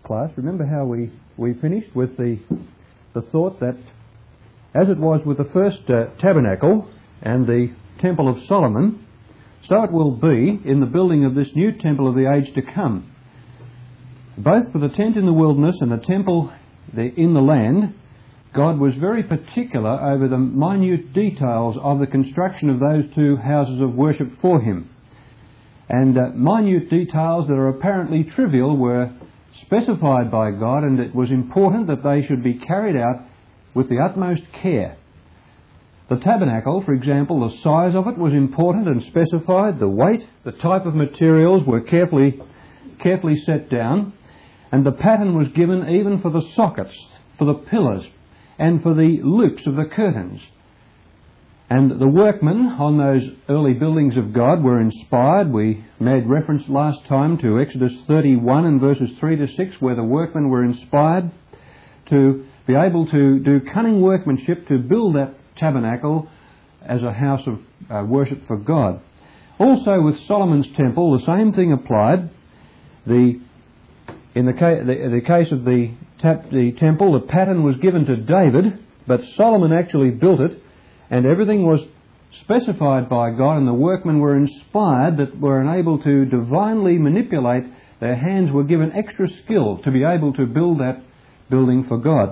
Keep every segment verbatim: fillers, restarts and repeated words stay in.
class, remember how we, we finished with the, the thought that as it was with the first uh, tabernacle and the Temple of Solomon, so it will be in the building of this new temple of the age to come. Both for the tent in the wilderness and the temple in the land, God was very particular over the minute details of the construction of those two houses of worship for Him. And uh, minute details that are apparently trivial were specified by God, and it was important that they should be carried out with the utmost care. The tabernacle, for example, the size of it was important and specified. The weight, the type of materials were carefully, carefully set down, and the pattern was given even for the sockets, for the pillars, and for the loops of the curtains. And the workmen on those early buildings of God were inspired. We made reference last time to Exodus thirty-one and verses three to six, where the workmen were inspired to be able to do cunning workmanship to build that tabernacle as a house of uh, worship for God. Also with Solomon's temple, the same thing applied. The, in the, ca- the, the case of the, tap- the temple, the pattern was given to David, but Solomon actually built it, and everything was specified by God, and the workmen were inspired that were able to divinely manipulate. Their hands were given extra skill to be able to build that building for God.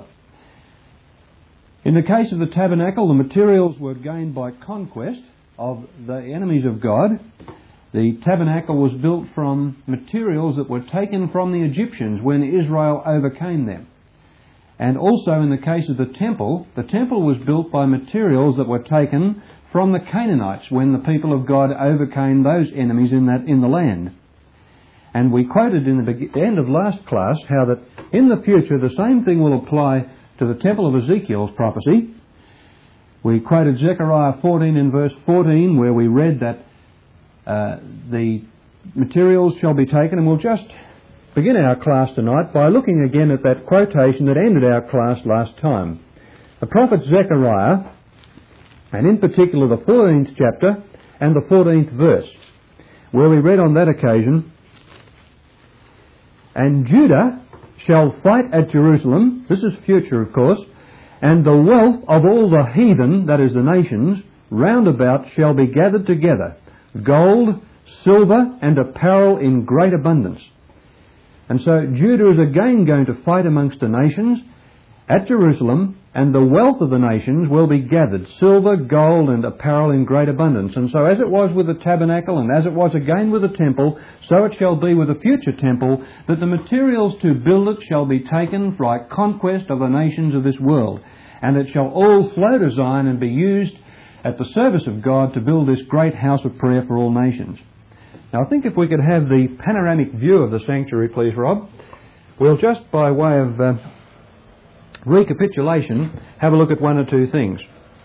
In the case of the tabernacle, the materials were gained by conquest of the enemies of God. The tabernacle was built from materials that were taken from the Egyptians when Israel overcame them. And also in the case of the temple, the temple was built by materials that were taken from the Canaanites when the people of God overcame those enemies in that in the land. And we quoted in the end of last class how that in the future the same thing will apply to the temple of Ezekiel's prophecy. We quoted Zechariah fourteen in verse fourteen, where we read that uh, the materials shall be taken, and we'll just begin our class tonight by looking again at that quotation that ended our class last time. The prophet Zechariah, and in particular the fourteenth chapter and the fourteenth verse, where we read on that occasion, "And Judah shall fight at Jerusalem," this is future of course, "and the wealth of all the heathen," that is the nations, "round about shall be gathered together, gold, silver, and apparel in great abundance." And so Judah is again going to fight amongst the nations at Jerusalem, and the wealth of the nations will be gathered, silver, gold, and apparel in great abundance. And so as it was with the tabernacle, and as it was again with the temple, so it shall be with the future temple, that the materials to build it shall be taken like conquest of the nations of this world, and it shall all flow to Zion and be used at the service of God to build this great house of prayer for all nations. Now I think if we could have the panoramic view of the sanctuary, please, Rob, we'll just by way of uh, recapitulation have a look at one or two things.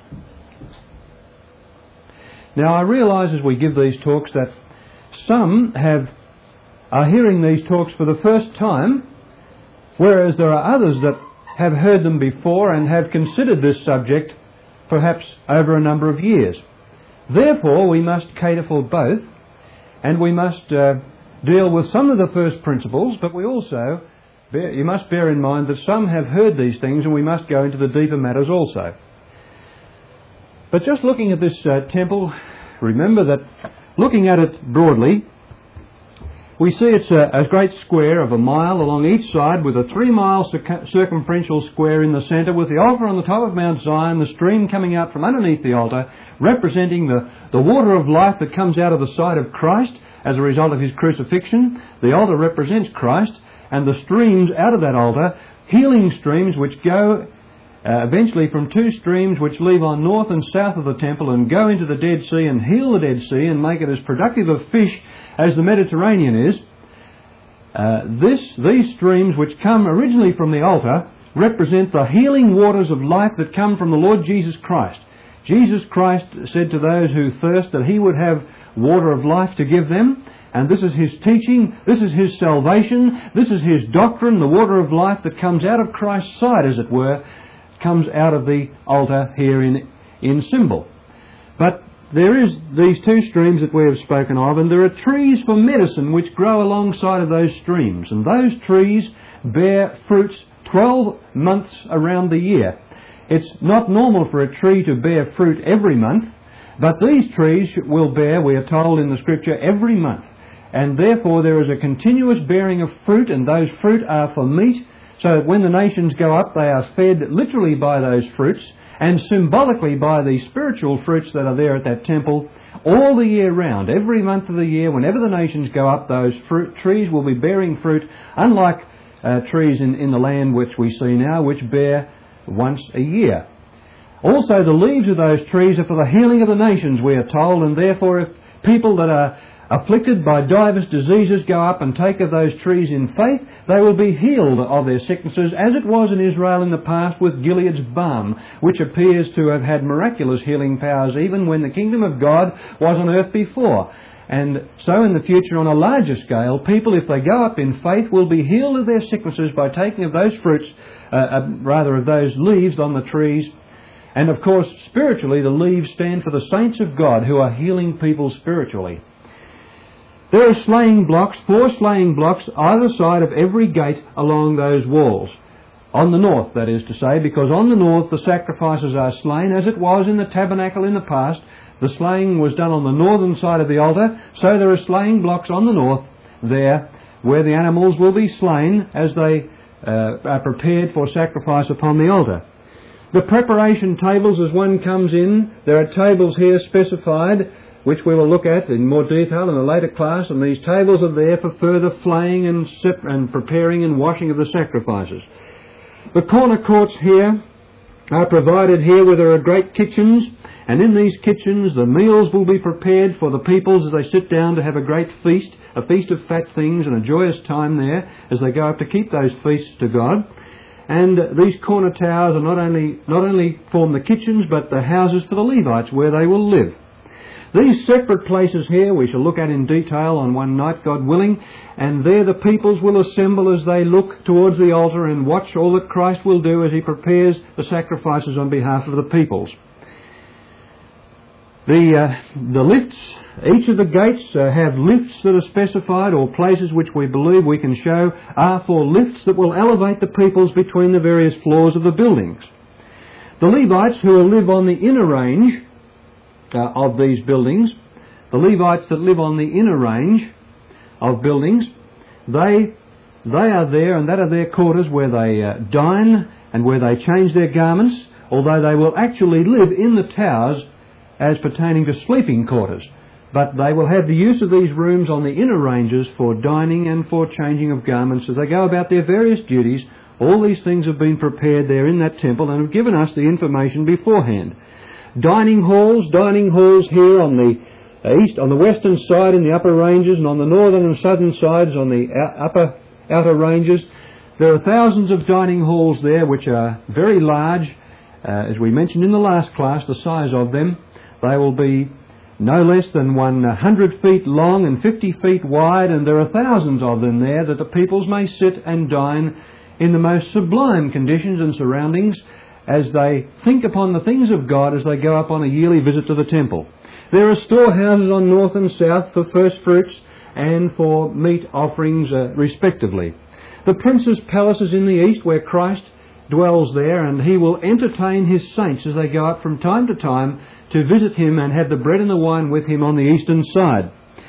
Now I realise as we give these talks that some have are hearing these talks for the first time, whereas there are others that have heard them before and have considered this subject perhaps over a number of years. Therefore we must cater for both, and we must uh, deal with some of the first principles, but we also, bear, you must bear in mind that some have heard these things, and we must go into the deeper matters also. But just looking at this uh, temple, remember that looking at it broadly, we see it's a, a great square of a mile along each side, with a three-mile circumferential square in the centre, with the altar on the top of Mount Zion, the stream coming out from underneath the altar, representing the, the water of life that comes out of the side of Christ as a result of His crucifixion. The altar represents Christ, and the streams out of that altar, healing streams which go uh, eventually from two streams which leave on north and south of the temple and go into the Dead Sea and heal the Dead Sea and make it as productive of fish as the Mediterranean is. Uh, this, these streams which come originally from the altar represent the healing waters of life that come from the Lord Jesus Christ. Jesus Christ said to those who thirst that He would have water of life to give them, and this is His teaching, this is His salvation, this is His doctrine. The water of life that comes out of Christ's side, as it were, comes out of the altar here in, in symbol. But there is these two streams that we have spoken of, and there are trees for medicine which grow alongside of those streams, and those trees bear fruits twelve months around the year. It's not normal for a tree to bear fruit every month, but these trees will bear, we are told in the Scripture, every month. And therefore there is a continuous bearing of fruit, and those fruit are for meat, so that when the nations go up, they are fed literally by those fruits, and symbolically by the spiritual fruits that are there at that temple all the year round. Every month of the year, whenever the nations go up, those fruit trees will be bearing fruit, unlike uh, trees in, in the land which we see now, which bear once a year. Also, the leaves of those trees are for the healing of the nations, we are told, and therefore if people that are afflicted by divers diseases go up and take of those trees in faith, they will be healed of their sicknesses, as it was in Israel in the past with Gilead's balm, which appears to have had miraculous healing powers even when the kingdom of God was on earth before. And so in the future, on a larger scale, people, if they go up in faith, will be healed of their sicknesses by taking of those fruits, uh, uh, rather of those leaves on the trees. And of course, spiritually, the leaves stand for the saints of God who are healing people spiritually. There are slaying blocks, four slaying blocks, either side of every gate along those walls. On the north, that is to say, because on the north the sacrifices are slain, as it was in the tabernacle in the past. The slaying was done on the northern side of the altar, so there are slaying blocks on the north there, where the animals will be slain as they uh, are prepared for sacrifice upon the altar. The preparation tables, as one comes in, there are tables here specified, which we will look at in more detail in a later class, and these tables are there for further flaying and, sip and preparing and washing of the sacrifices. The corner courts here are provided here where there are great kitchens, and in these kitchens the meals will be prepared for the peoples as they sit down to have a great feast, a feast of fat things and a joyous time there as they go up to keep those feasts to God. And these corner towers are not only, not only form the kitchens, but the houses for the Levites where they will live. These separate places here we shall look at in detail on one night, God willing, and there the peoples will assemble as they look towards the altar and watch all that Christ will do as he prepares the sacrifices on behalf of the peoples. The, uh, the lifts, each of the gates uh, have lifts that are specified, or places which we believe we can show are for lifts that will elevate the peoples between the various floors of the buildings. The Levites who will live on the inner range Uh, of these buildings, the Levites that live on the inner range of buildings, they they are there, and that are their quarters where they uh, dine and where they change their garments, although they will actually live in the towers as pertaining to sleeping quarters. But they will have the use of these rooms on the inner ranges for dining and for changing of garments as they go about their various duties. All these things have been prepared there in that temple and have given us the information beforehand. Dining halls, dining halls here on the east, on the western side in the upper ranges, and on the northern and southern sides on the upper outer ranges. There are thousands of dining halls there which are very large, uh, as we mentioned in the last class, the size of them. They will be no less than one hundred feet long and fifty feet wide, and there are thousands of them there that the peoples may sit and dine in the most sublime conditions and surroundings as they think upon the things of God as they go up on a yearly visit to the temple. There are storehouses on north and south for first fruits and for meat offerings uh, respectively. The prince's palace is in the east where Christ dwells there, and he will entertain his saints as they go up from time to time to visit him and have the bread and the wine with him on the eastern side.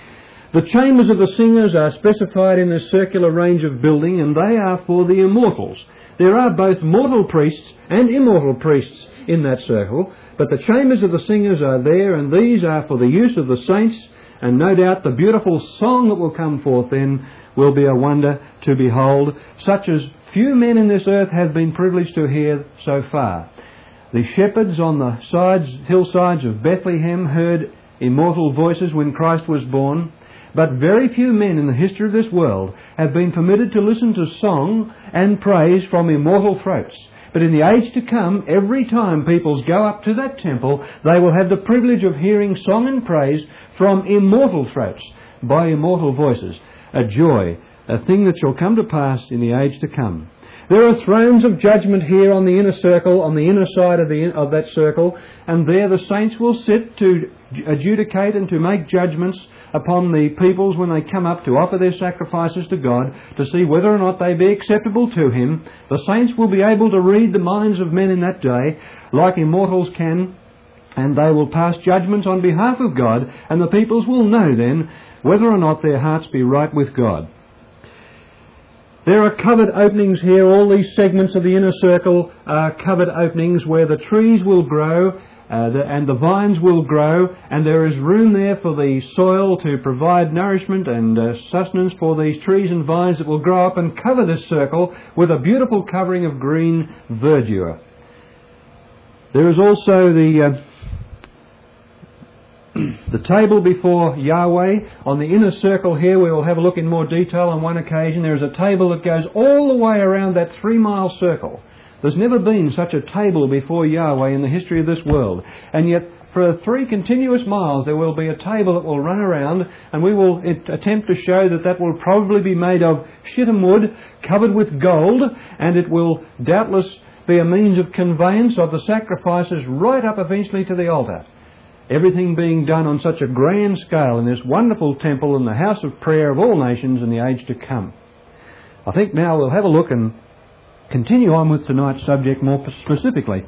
The chambers of the singers are specified in this circular range of building, and they are for the immortals. There are both mortal priests and immortal priests in that circle, but the chambers of the singers are there, and these are for the use of the saints, and no doubt the beautiful song that will come forth then will be a wonder to behold, such as few men in this earth have been privileged to hear so far. The shepherds on the sides, hillsides of Bethlehem heard immortal voices when Christ was born, but very few men in the history of this world have been permitted to listen to song and praise from immortal throats. But in the age to come, every time peoples go up to that temple, they will have the privilege of hearing song and praise from immortal throats, by immortal voices. A joy, a thing that shall come to pass in the age to come. There are thrones of judgment here on the inner circle, on the inner side of, the, of that circle, and there the saints will sit to adjudicate and to make judgments upon the peoples when they come up to offer their sacrifices to God, to see whether or not they be acceptable to Him. The saints will be able to read the minds of men in that day, like immortals can, and they will pass judgments on behalf of God, and the peoples will know then whether or not their hearts be right with God. There are covered openings here. All these segments of the inner circle are covered openings where the trees will grow uh, the, and the vines will grow, and there is room there for the soil to provide nourishment and uh, sustenance for these trees and vines that will grow up and cover this circle with a beautiful covering of green verdure. There is also the... Uh, The table before Yahweh. On the inner circle here, we will have a look in more detail on one occasion. There is a table that goes all the way around that three-mile circle. There's never been such a table before Yahweh in the history of this world. And yet, for three continuous miles, there will be a table that will run around, and we will attempt to show that that will probably be made of shittim wood, covered with gold, and it will doubtless be a means of conveyance of the sacrifices right up eventually to the altar. Everything being done on such a grand scale in this wonderful temple and the house of prayer of all nations in the age to come. I think now we'll have a look and continue on with tonight's subject more specifically.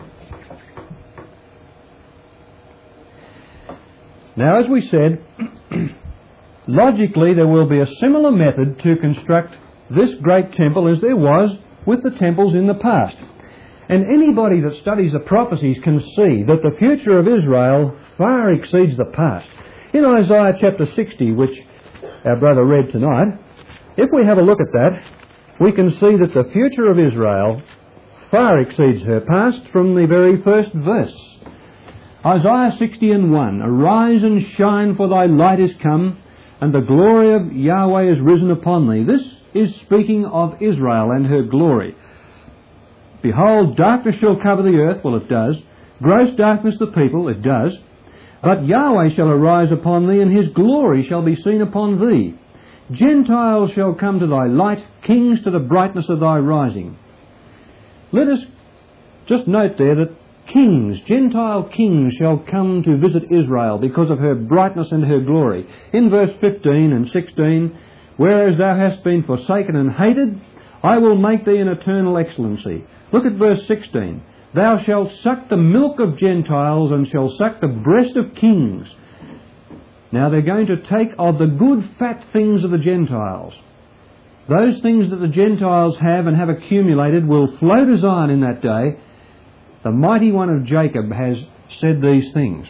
Now, as we said, logically there will be a similar method to construct this great temple as there was with the temples in the past. And anybody that studies the prophecies can see that the future of Israel far exceeds the past. In Isaiah chapter sixty, which our brother read tonight, if we have a look at that, we can see that the future of Israel far exceeds her past from the very first verse. Isaiah sixty and one, "Arise and shine, for thy light is come, and the glory of Yahweh is risen upon thee." This is speaking of Israel and her glory. "Behold, darkness shall cover the earth," well, it does. "Gross darkness the people," it does. "But Yahweh shall arise upon thee, and His glory shall be seen upon thee. Gentiles shall come to thy light, kings to the brightness of thy rising." Let us just note there that kings, Gentile kings, shall come to visit Israel because of her brightness and her glory. In verse fifteen and sixteen, "Whereas thou hast been forsaken and hated, I will make thee an eternal excellency." Look at verse sixteen. "Thou shalt suck the milk of Gentiles, and shalt suck the breast of kings." Now they're going to take of the good fat things of the Gentiles. Those things that the Gentiles have and have accumulated will flow to Zion in that day. The mighty one of Jacob has said these things.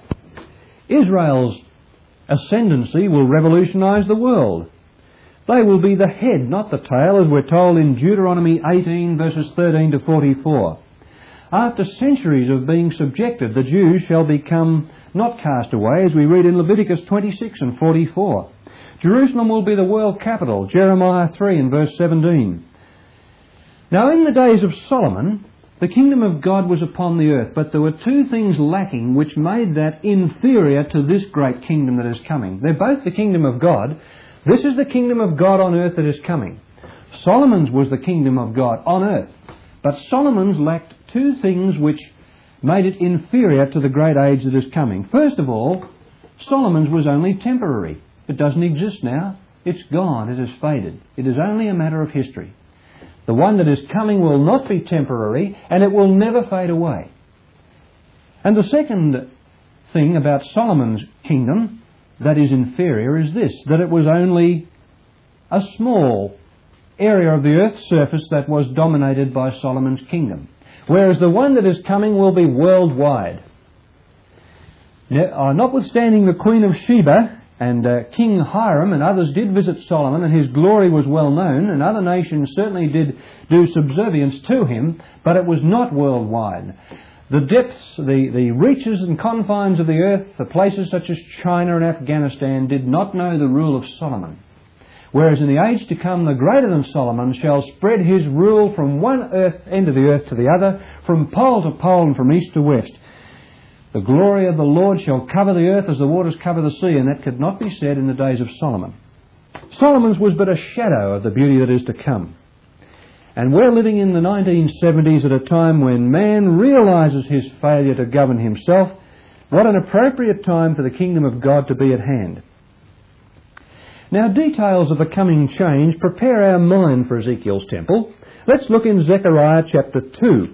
Israel's ascendancy will revolutionise the world. They will be the head, not the tail, as we're told in Deuteronomy eighteen, verses thirteen to forty-four. After centuries of being subjected, the Jews shall become not cast away, as we read in Leviticus twenty-six and forty-four. Jerusalem will be the world capital, Jeremiah three and verse seventeen. Now, in the days of Solomon, the kingdom of God was upon the earth, but there were two things lacking which made that inferior to this great kingdom that is coming. They're both the kingdom of God. This is the kingdom of God on earth that is coming. Solomon's was the kingdom of God on earth. But Solomon's lacked two things which made it inferior to the great age that is coming. First of all, Solomon's was only temporary. It doesn't exist now. It's gone. It has faded. It is only a matter of history. The one that is coming will not be temporary, and it will never fade away. And the second thing about Solomon's kingdom that is inferior is this, that it was only a small area of the earth's surface that was dominated by Solomon's kingdom, whereas the one that is coming will be worldwide. Now, notwithstanding the Queen of Sheba and uh, King Hiram and others did visit Solomon, and his glory was well known, and other nations certainly did do subservience to him, but it was not worldwide. The depths, the, the reaches and confines of the earth, the places such as China and Afghanistan, did not know the rule of Solomon. Whereas in the age to come, the greater than Solomon shall spread his rule from one earth end of the earth to the other, from pole to pole and from east to west. The glory of the Lord shall cover the earth as the waters cover the sea, and that could not be said in the days of Solomon. Solomon's was but a shadow of the beauty that is to come. And we're living in the nineteen seventies at a time when man realises his failure to govern himself. What an appropriate time for the kingdom of God to be at hand. Now, details of the coming change prepare our mind for Ezekiel's temple. Let's look in Zechariah chapter two.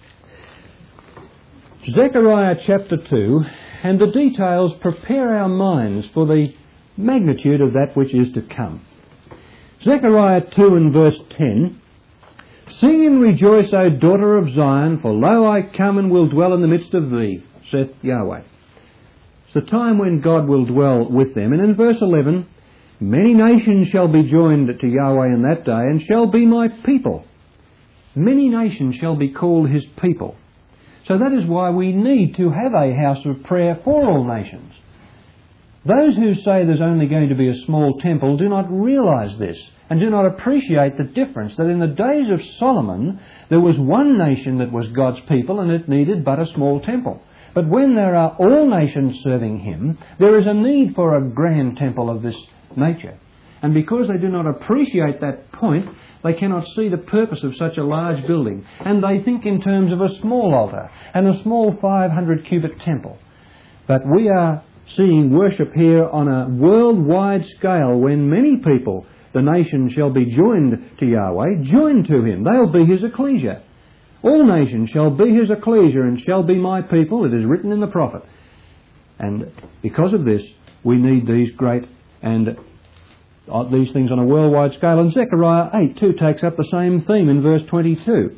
Zechariah chapter two, and the details prepare our minds for the magnitude of that which is to come. Zechariah two and verse ten, "Sing and rejoice, O daughter of Zion, for lo, I come and will dwell in the midst of thee, saith Yahweh." It's the time when God will dwell with them. And in verse eleven, "Many nations shall be joined to Yahweh in that day, and shall be my people." Many nations shall be called his people. So that is why we need to have a house of prayer for all nations. Those who say there's only going to be a small temple do not realise this, and do not appreciate the difference that in the days of Solomon there was one nation that was God's people and it needed but a small temple. But when there are all nations serving him, there is a need for a grand temple of this nature. And because they do not appreciate that point, they cannot see the purpose of such a large building. And they think in terms of a small altar and a small five hundred cubit temple. But we are seeing worship here on a worldwide scale when many people, the nation, shall be joined to Yahweh, joined to him. They'll be his ecclesia. All nations shall be his ecclesia and shall be my people. It is written in the prophet. And because of this, we need these great and uh, these things on a worldwide scale. And Zechariah eight too takes up the same theme in verse twenty-two.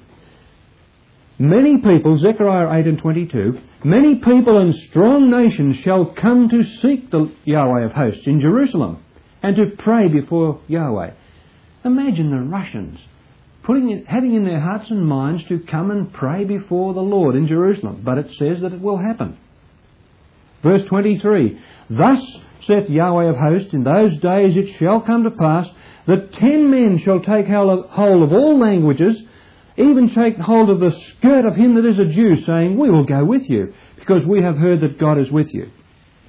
Many people, Zechariah eight and twenty-two, "Many people and strong nations shall come to seek the Yahweh of hosts in Jerusalem and to pray before Yahweh." Imagine the Russians putting it, having in their hearts and minds to come and pray before the Lord in Jerusalem. But it says that it will happen. Verse twenty-three, "Thus saith Yahweh of hosts, in those days it shall come to pass that ten men shall take hold of all languages, even take hold of the skirt of him that is a Jew, saying, We will go with you, because we have heard that God is with you."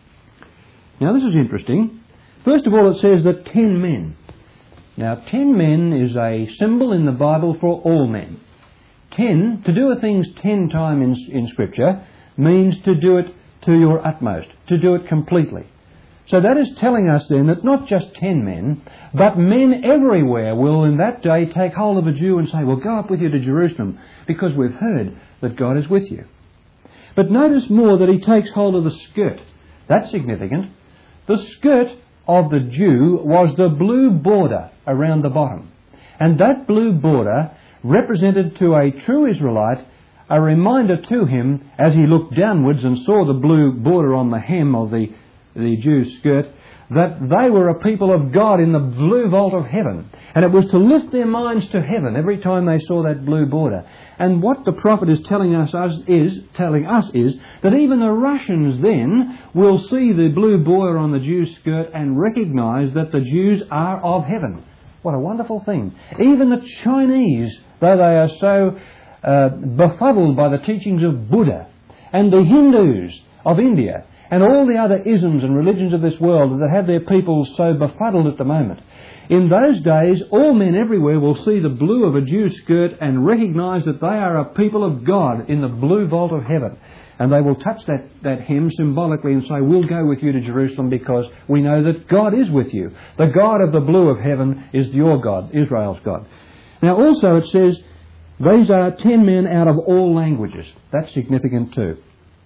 Now this is interesting. First of all, it says that ten men. Now ten men is a symbol in the Bible for all men. Ten, to do a thing ten times in, in Scripture, means to do it to your utmost, to do it completely. So that is telling us then that not just ten men, but men everywhere will in that day take hold of a Jew and say, "We'll go up with you to Jerusalem because we've heard that God is with you." But notice more that he takes hold of the skirt. That's significant. The skirt of the Jew was the blue border around the bottom. And that blue border represented to a true Israelite a reminder to him as he looked downwards and saw the blue border on the hem of the the Jew's skirt, that they were a people of God in the blue vault of heaven. And it was to lift their minds to heaven every time they saw that blue border. And what the prophet is telling us is, telling us is that even the Russians then will see the blue border on the Jew's skirt and recognise that the Jews are of heaven. What a wonderful thing. Even the Chinese, though they are so uh, befuddled by the teachings of Buddha, and the Hindus of India, and all the other isms and religions of this world that have their people so befuddled at the moment. In those days, all men everywhere will see the blue of a Jew's skirt and recognise that they are a people of God in the blue vault of heaven. And they will touch that, that hem symbolically and say, "We'll go with you to Jerusalem because we know that God is with you. The God of the blue of heaven is your God, Israel's God." Now also it says, these are ten men out of all languages. That's significant too.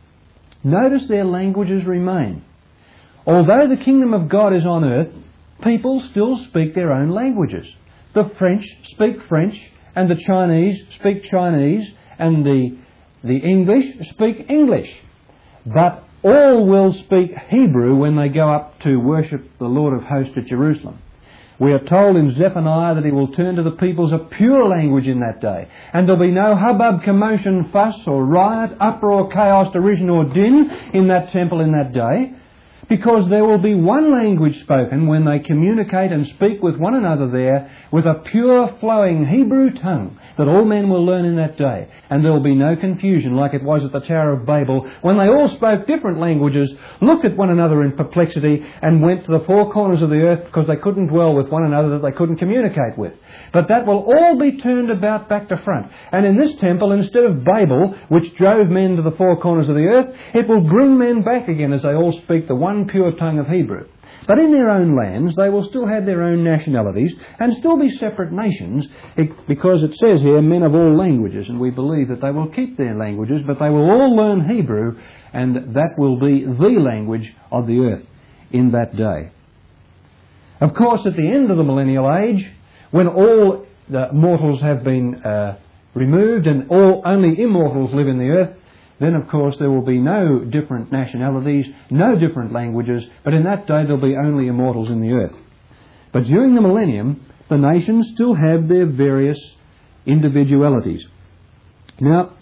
Notice their languages remain. Although the kingdom of God is on earth, people still speak their own languages. The French speak French, and the Chinese speak Chinese, and the, the English speak English. But all will speak Hebrew when they go up to worship the Lord of hosts at Jerusalem. We are told in Zephaniah that he will turn to the peoples a pure language in that day. And there'll be no hubbub, commotion, fuss or riot, uproar, chaos, derision or din in that temple in that day. because there will be one language spoken when they communicate and speak with one another there, with a pure flowing Hebrew tongue that all men will learn in that day. And there will be no confusion like it was at the Tower of Babel, when they all spoke different languages, looked at one another in perplexity, and went to the four corners of the earth because they couldn't dwell with one another that they couldn't communicate with. But that will all be turned about back to front. And in this temple, instead of Babel, which drove men to the four corners of the earth, it will bring men back again as they all speak the one pure tongue of Hebrew. But in their own lands, they will still have their own nationalities and still be separate nations, because it says here, men of all languages, and we believe that they will keep their languages, but they will all learn Hebrew, and that will be the language of the earth in that day. Of course, at the end of the millennial age, when all the mortals have been uh, removed and all only immortals live in the earth, then of course there will be no different nationalities, no different languages, but in that day there'll be only immortals in the earth. But during the millennium, the nations still have their various individualities. Now,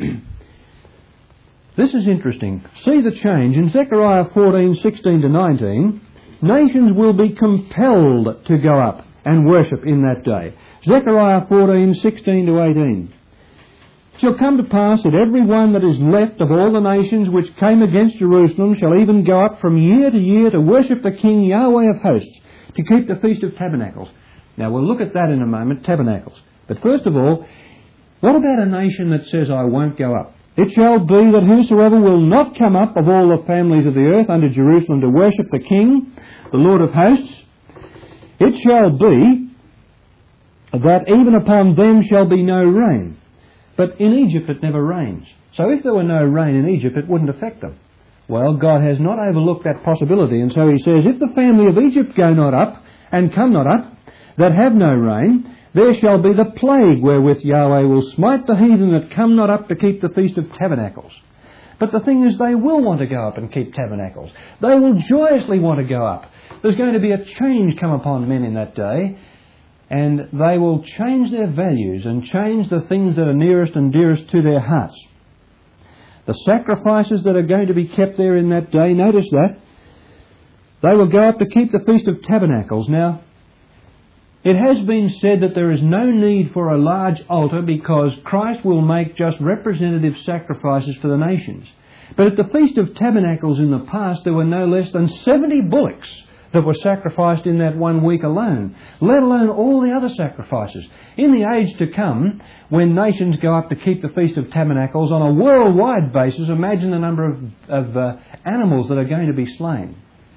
this is interesting. See the change. In Zechariah fourteen, sixteen to nineteen, nations will be compelled to go up and worship in that day. Zechariah fourteen, sixteen to eighteen. It shall come to pass that every one that is left of all the nations which came against Jerusalem shall even go up from year to year to worship the King Yahweh of hosts, to keep the Feast of Tabernacles. Now we'll look at that in a moment, tabernacles. But first of all, what about a nation that says, I won't go up? It shall be that whosoever will not come up of all the families of the earth unto Jerusalem to worship the King, the Lord of hosts, it shall be that even upon them shall be no rain. But in Egypt it never rains. So if there were no rain in Egypt, it wouldn't affect them. Well, God has not overlooked that possibility, and so he says, if the family of Egypt go not up, and come not up, that have no rain, there shall be the plague wherewith Yahweh will smite the heathen that come not up to keep the Feast of Tabernacles. But the thing is, they will want to go up and keep tabernacles. They will joyously want to go up. There's going to be a change come upon men in that day, and they will change their values and change the things that are nearest and dearest to their hearts. The sacrifices that are going to be kept there in that day, notice that, they will go up to keep the Feast of Tabernacles. Now, it has been said that there is no need for a large altar because Christ will make just representative sacrifices for the nations. But at the Feast of Tabernacles in the past, there were no less than seventy bullocks that were sacrificed in that one week alone, let alone all the other sacrifices. In the age to come, when nations go up to keep the Feast of Tabernacles on a worldwide basis, imagine the number of, of uh, animals that are going to be slain.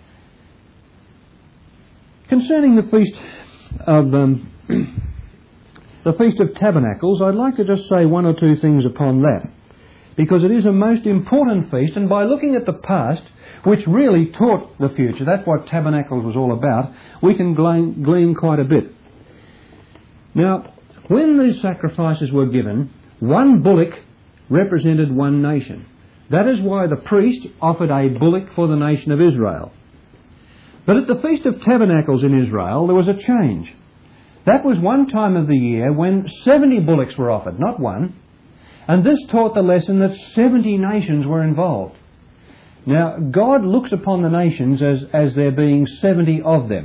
Concerning the Feast of um, the Feast of Tabernacles, I'd like to just say one or two things upon that, because it is a most important feast, and by looking at the past, which really taught the future, that's what Tabernacles was all about, we can glean, glean quite a bit. Now, when these sacrifices were given, one bullock represented one nation. That is why the priest offered a bullock for the nation of Israel. But at the Feast of Tabernacles in Israel, there was a change. That was one time of the year when seventy bullocks were offered, not one. And this taught the lesson that seventy nations were involved. Now, God looks upon the nations as, as there being seventy of them.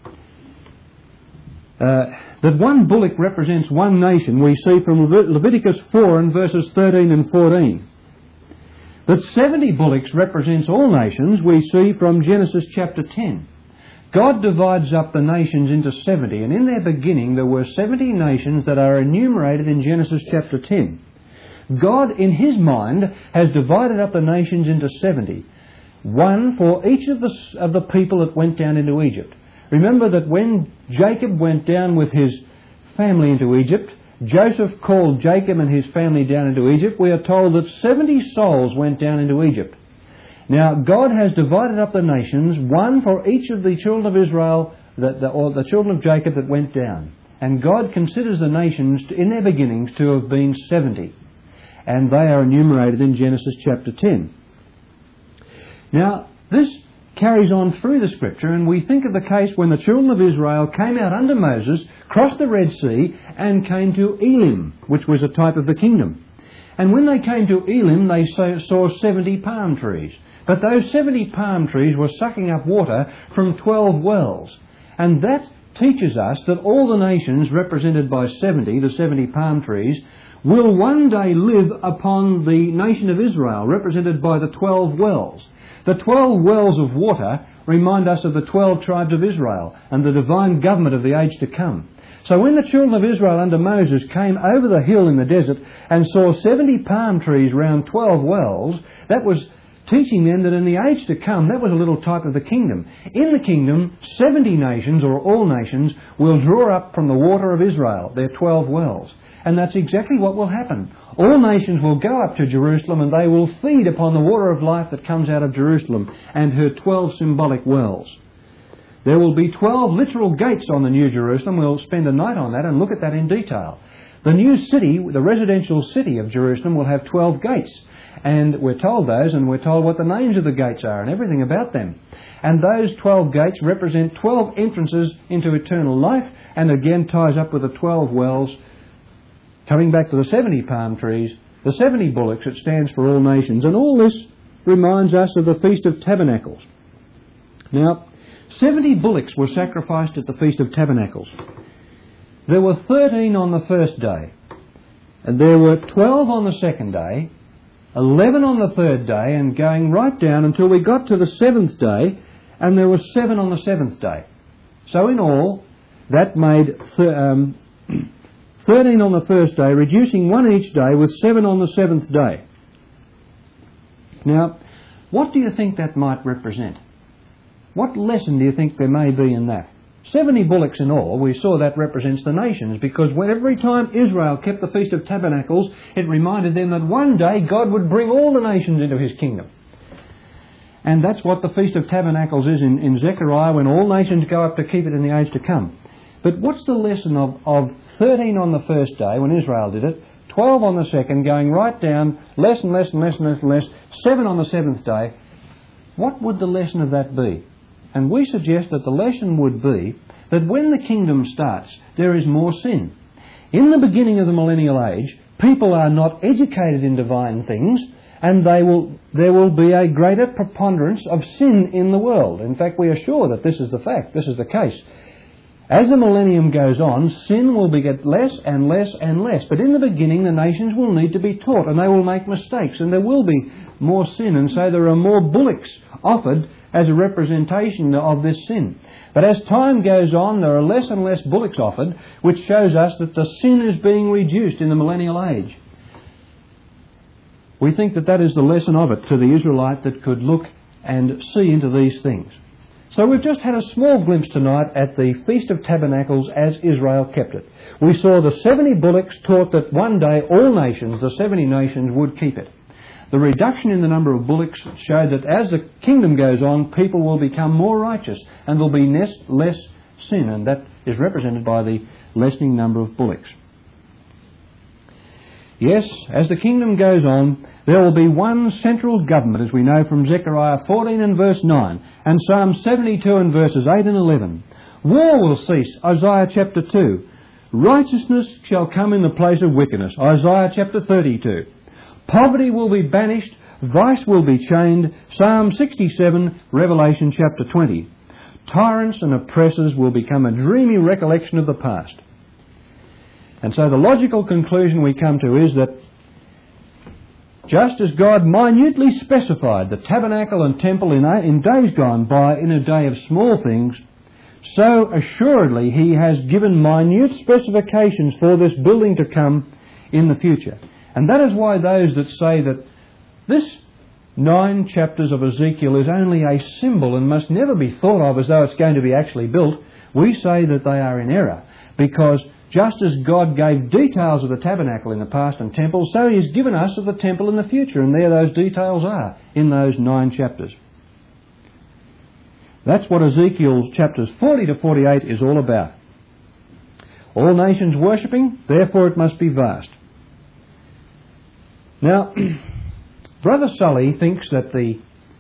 Uh, that one bullock represents one nation, we see from Leviticus four and verses thirteen and fourteen. That seventy bullocks represents all nations, we see from Genesis chapter ten. God divides up the nations into seventy, and in their beginning there were seventy nations that are enumerated in Genesis chapter ten. God, in his mind, has divided up the nations into seventy. One for each of the, of the people that went down into Egypt. Remember that when Jacob went down with his family into Egypt, Joseph called Jacob and his family down into Egypt. We are told that seventy souls went down into Egypt. Now, God has divided up the nations, one for each of the children of Israel, the, the, or the children of Jacob that went down. And God considers the nations, to, in their beginnings, to have been seventy. And they are enumerated in Genesis chapter ten. Now, this carries on through the Scripture, and we think of the case when the children of Israel came out under Moses, crossed the Red Sea, and came to Elim, which was a type of the kingdom. And when they came to Elim, they saw seventy palm trees. But those seventy palm trees were sucking up water from twelve wells. And that teaches us that all the nations represented by seventy, the seventy palm trees, will one day live upon the nation of Israel, represented by the twelve wells. The twelve wells of water remind us of the twelve tribes of Israel and the divine government of the age to come. So when the children of Israel under Moses came over the hill in the desert and saw seventy palm trees round twelve wells, that was teaching them that in the age to come, that was a little type of the kingdom. In the kingdom, seventy nations, or all nations, will draw up from the water of Israel, their twelve wells. And that's exactly what will happen. All nations will go up to Jerusalem and they will feed upon the water of life that comes out of Jerusalem and her twelve symbolic wells. There will be twelve literal gates on the New Jerusalem. We'll spend a night on that and look at that in detail. The new city, the residential city of Jerusalem, will have twelve gates. And we're told those, and we're told what the names of the gates are and everything about them. And those twelve gates represent twelve entrances into eternal life, and again ties up with the twelve wells. Coming back to the seventy palm trees, the seventy bullocks, it stands for all nations. And all this reminds us of the Feast of Tabernacles. Now, seventy bullocks were sacrificed at the Feast of Tabernacles. There were thirteen on the first day, and there were twelve on the second day, eleven on the third day, and going right down until we got to the seventh day, and there were seven on the seventh day. So in all, that made th- um, thirteen on the first day, reducing one each day, with seven on the seventh day. Now, what do you think that might represent? What lesson do you think there may be in that? seventy bullocks in all, we saw that represents the nations, because when every time Israel kept the Feast of Tabernacles, it reminded them that one day God would bring all the nations into his kingdom. And that's what the Feast of Tabernacles is in, in Zechariah, when all nations go up to keep it in the age to come. But what's the lesson of, of thirteen on the first day, when Israel did it, twelve on the second, going right down, less and less and less and less and less, seven on the seventh day? What would the lesson of that be? And we suggest that the lesson would be that when the kingdom starts, there is more sin. In the beginning of the millennial age, people are not educated in divine things, and they will, there will be a greater preponderance of sin in the world. In fact, we are sure that this is the fact, this is the case. As the millennium goes on, sin will get less and less and less. But in the beginning, the nations will need to be taught, and they will make mistakes, and there will be more sin. And so there are more bullocks offered as a representation of this sin. But as time goes on, there are less and less bullocks offered, which shows us that the sin is being reduced in the millennial age. We think that that is the lesson of it to the Israelite that could look and see into these things. So we've just had a small glimpse tonight at the Feast of Tabernacles as Israel kept it. We saw the seventy bullocks taught that one day all nations, the seventy nations, would keep it. The reduction in the number of bullocks showed that as the kingdom goes on, people will become more righteous and there will be less, less sin, and that is represented by the lessening number of bullocks. Yes, as the kingdom goes on, there will be one central government, as we know from Zechariah fourteen and verse nine, and Psalm seventy-two and verses eight and eleven. War will cease, Isaiah chapter two. Righteousness shall come in the place of wickedness, Isaiah chapter thirty-two. Poverty will be banished, vice will be chained, Psalm sixty-seven, Revelation chapter twenty. Tyrants and oppressors will become a dreamy recollection of the past. And so the logical conclusion we come to is that just as God minutely specified the tabernacle and temple in, in days gone by in a day of small things, so assuredly he has given minute specifications for this building to come in the future. And that is why those that say that this nine chapters of Ezekiel is only a symbol and must never be thought of as though it's going to be actually built, we say that they are in error, because just as God gave details of the tabernacle in the past and temple, so he has given us of the temple in the future, and there those details are in those nine chapters. That's what Ezekiel chapters forty to forty-eight is all about. All nations worshipping, therefore it must be vast. Now, Brother Sully thinks that the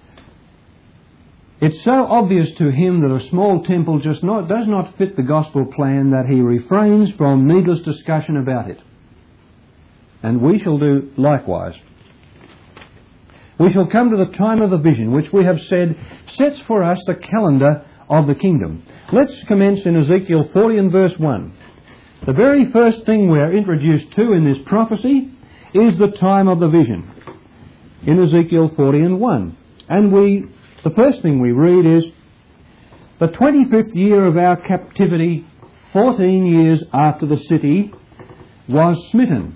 it's so obvious to him that a small temple just not, does not fit the gospel plan that he refrains from needless discussion about it. and we shall do likewise. We shall come to the time of the vision, which we have said sets for us the calendar of the kingdom. Let's commence in Ezekiel forty and verse one. The very first thing we are introduced to in this prophecy is the time of the vision. In Ezekiel forty and one. And we, the first thing we read is, the twenty-fifth year of our captivity, fourteen years after the city was smitten.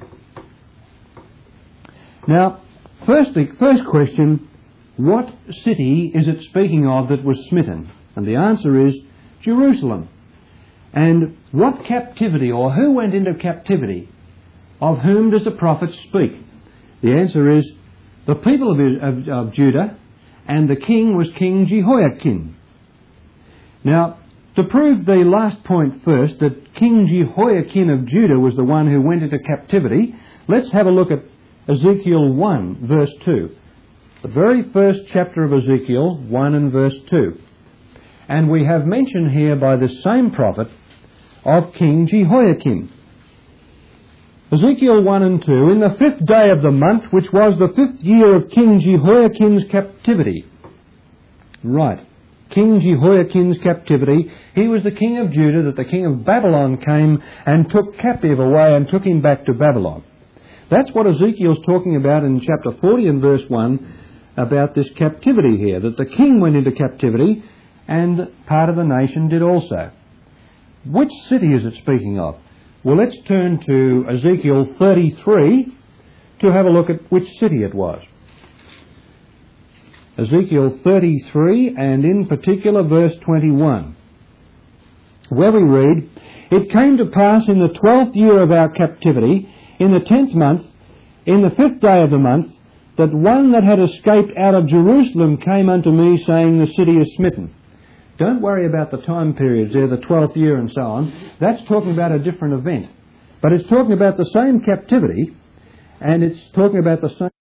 Now, first, first question, what city is it speaking of that was smitten? And the answer is Jerusalem. And what captivity, or who went into captivity? Of whom does the prophet speak? The answer is the people of, of, of Judah, and the king was King Jehoiakim. Now, to prove the last point first, that King Jehoiakim of Judah was the one who went into captivity, let's have a look at Ezekiel one, verse two. The very first chapter of Ezekiel, one and verse two. And we have mention here by the same prophet of King Jehoiakim. Ezekiel one and two, in the fifth day of the month, which was the fifth year of King Jehoiakim's captivity. Right. King Jehoiakim's captivity. He was the king of Judah that the king of Babylon came and took captive away and took him back to Babylon. That's what Ezekiel's talking about in chapter forty and verse one, about this captivity here, that the king went into captivity and part of the nation did also. Which city is it speaking of? Well, let's turn to Ezekiel thirty-three to have a look at which city it was. Ezekiel thirty-three, and in particular verse twenty-one, where we read, "It came to pass in the twelfth year of our captivity, in the tenth month, in the fifth day of the month, that one that had escaped out of Jerusalem came unto me, saying, the city is smitten." Don't worry about the time periods there, the twelfth year and so on. That's talking about a different event. But it's talking about the same captivity, and it's talking about the same...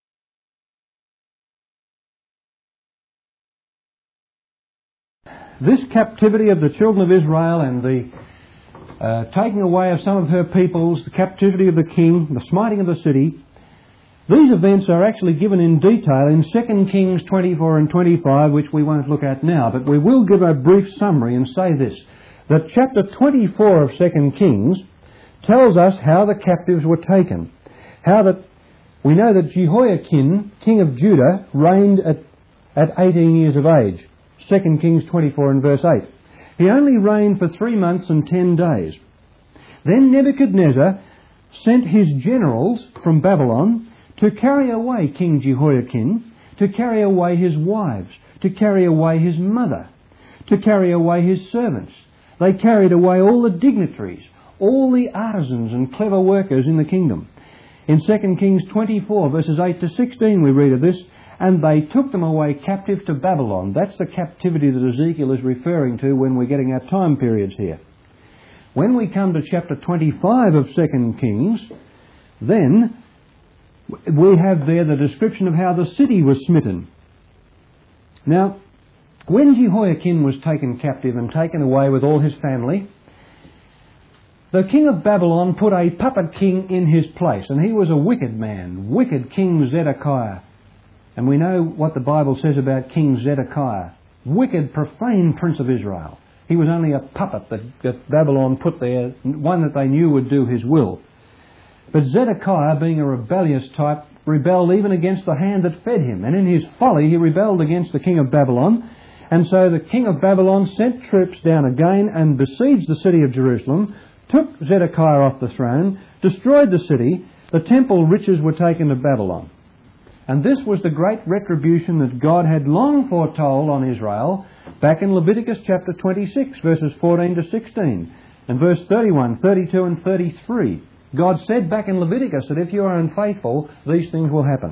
This captivity of the children of Israel and the uh, taking away of some of her peoples, the captivity of the king, the smiting of the city, these events are actually given in detail in Second Kings twenty-four and twenty-five, which we won't look at now, but we will give a brief summary and say this, that chapter twenty-four of Second Kings tells us how the captives were taken. How that we know that Jehoiakim, king of Judah, reigned at, at eighteen years of age. Second Kings twenty-four and verse eight. He only reigned for three months and ten days. Then Nebuchadnezzar sent his generals from Babylon to carry away King Jehoiakim, to carry away his wives, to carry away his mother, to carry away his servants. They carried away all the dignitaries, all the artisans and clever workers in the kingdom. In Second Kings twenty-four, verses eight to sixteen, we read of this, and they took them away captive to Babylon. That's the captivity that Ezekiel is referring to when we're getting our time periods here. When we come to chapter twenty-five of Second Kings, then we have there the description of how the city was smitten. Now, when Jehoiakim was taken captive and taken away with all his family, the king of Babylon put a puppet king in his place, and he was a wicked man, wicked King Zedekiah. And we know what the Bible says about King Zedekiah, wicked, profane prince of Israel. He was only a puppet that, that Babylon put there, one that they knew would do his will. But Zedekiah, being a rebellious type, rebelled even against the hand that fed him. And in his folly, he rebelled against the king of Babylon. And so the king of Babylon sent troops down again and besieged the city of Jerusalem, took Zedekiah off the throne, destroyed the city. The temple riches were taken to Babylon. And this was the great retribution that God had long foretold on Israel back in Leviticus chapter twenty-six, verses fourteen to sixteen, and verse thirty-one, thirty-two and thirty-three. God said back in Leviticus that if you are unfaithful, these things will happen.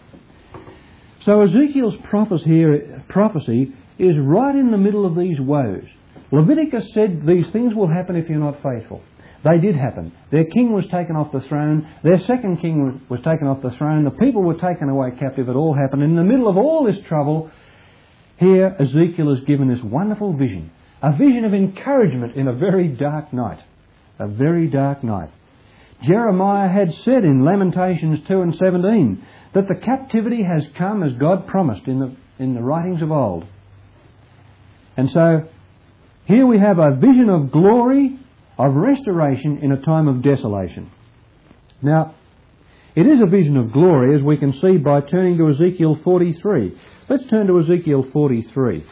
So Ezekiel's prophecy here, prophecy is right in the middle of these woes. Leviticus said these things will happen if you're not faithful. They did happen. Their king was taken off the throne. Their second king was, was taken off the throne. The people were taken away captive. It all happened. In the middle of all this trouble, here Ezekiel is given this wonderful vision. A vision of encouragement in a very dark night. A very dark night. Jeremiah had said in Lamentations two and seventeen that the captivity has come as God promised in the, in the writings of old. And so here we have a vision of glory, of restoration in a time of desolation. Now, it is a vision of glory, as we can see by turning to Ezekiel forty-three. Let's turn to Ezekiel forty-three.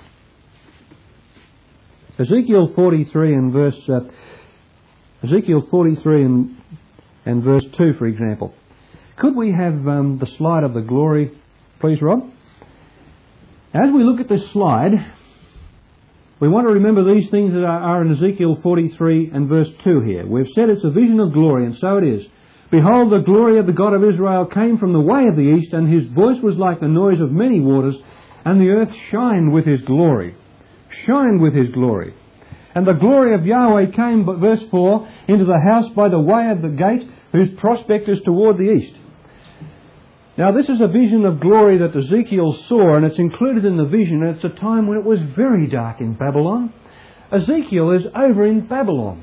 Ezekiel forty-three and verse uh, Ezekiel forty-three and, and verse two, for example. Could we have um, the slide of the glory, please, Rob? As we look at this slide, we want to remember these things that are, are in Ezekiel forty-three and verse two here. We've said it's a vision of glory, and so it is. Behold, the glory of the God of Israel came from the way of the east, and his voice was like the noise of many waters, and the earth shined with his glory. Shined with his glory. And the glory of Yahweh came, verse four, into the house by the way of the gate, whose prospect is toward the east. Now this is a vision of glory that Ezekiel saw, and it's included in the vision, and it's a time when it was very dark in Babylon. Ezekiel is over in Babylon.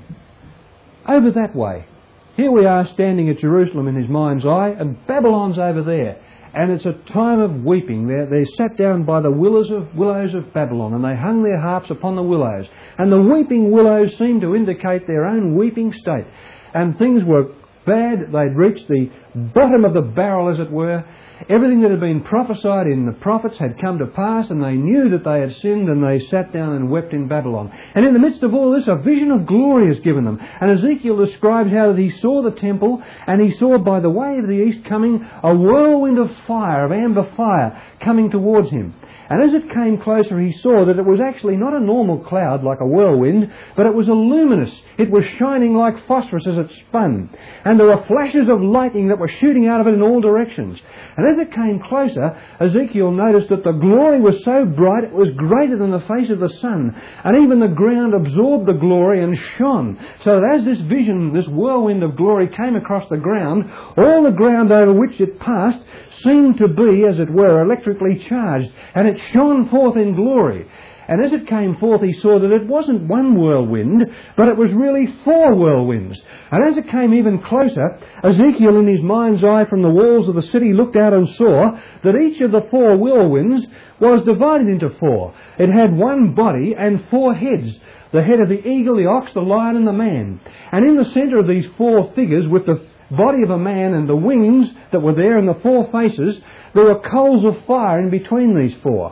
Over that way. Here we are standing at Jerusalem in his mind's eye, and Babylon's over there. And it's a time of weeping. They're, they're sat down by the willows of, willows of Babylon, and they hung their harps upon the willows. And the weeping willows seemed to indicate their own weeping state. And things were bad. They'd reached the bottom of the barrel, as it were. Everything that had been prophesied in the prophets had come to pass, and they knew that they had sinned, and they sat down and wept in Babylon. And in the midst of all this, a vision of glory is given them. And Ezekiel describes how that he saw the temple, and he saw by the way of the east coming a whirlwind of fire, of amber fire, coming towards him. And as it came closer, he saw that it was actually not a normal cloud like a whirlwind, but it was a luminous. It was shining like phosphorus as it spun. And there were flashes of lightning that were shooting out of it in all directions. And as it came closer, Ezekiel noticed that the glory was so bright it was greater than the face of the sun. And even the ground absorbed the glory and shone. So that as this vision, this whirlwind of glory came across the ground, all the ground over which it passed seemed to be, as it were, electrically charged. And it shone forth in glory. And as it came forth, he saw that it wasn't one whirlwind, but it was really four whirlwinds. And as it came even closer, Ezekiel, in his mind's eye from the walls of the city, looked out and saw that each of the four whirlwinds was divided into four. It had one body and four heads. The head of the eagle, the ox, the lion and the man. And in the centre of these four figures, with the body of a man and the wings that were there and the four faces, there were coals of fire in between these four.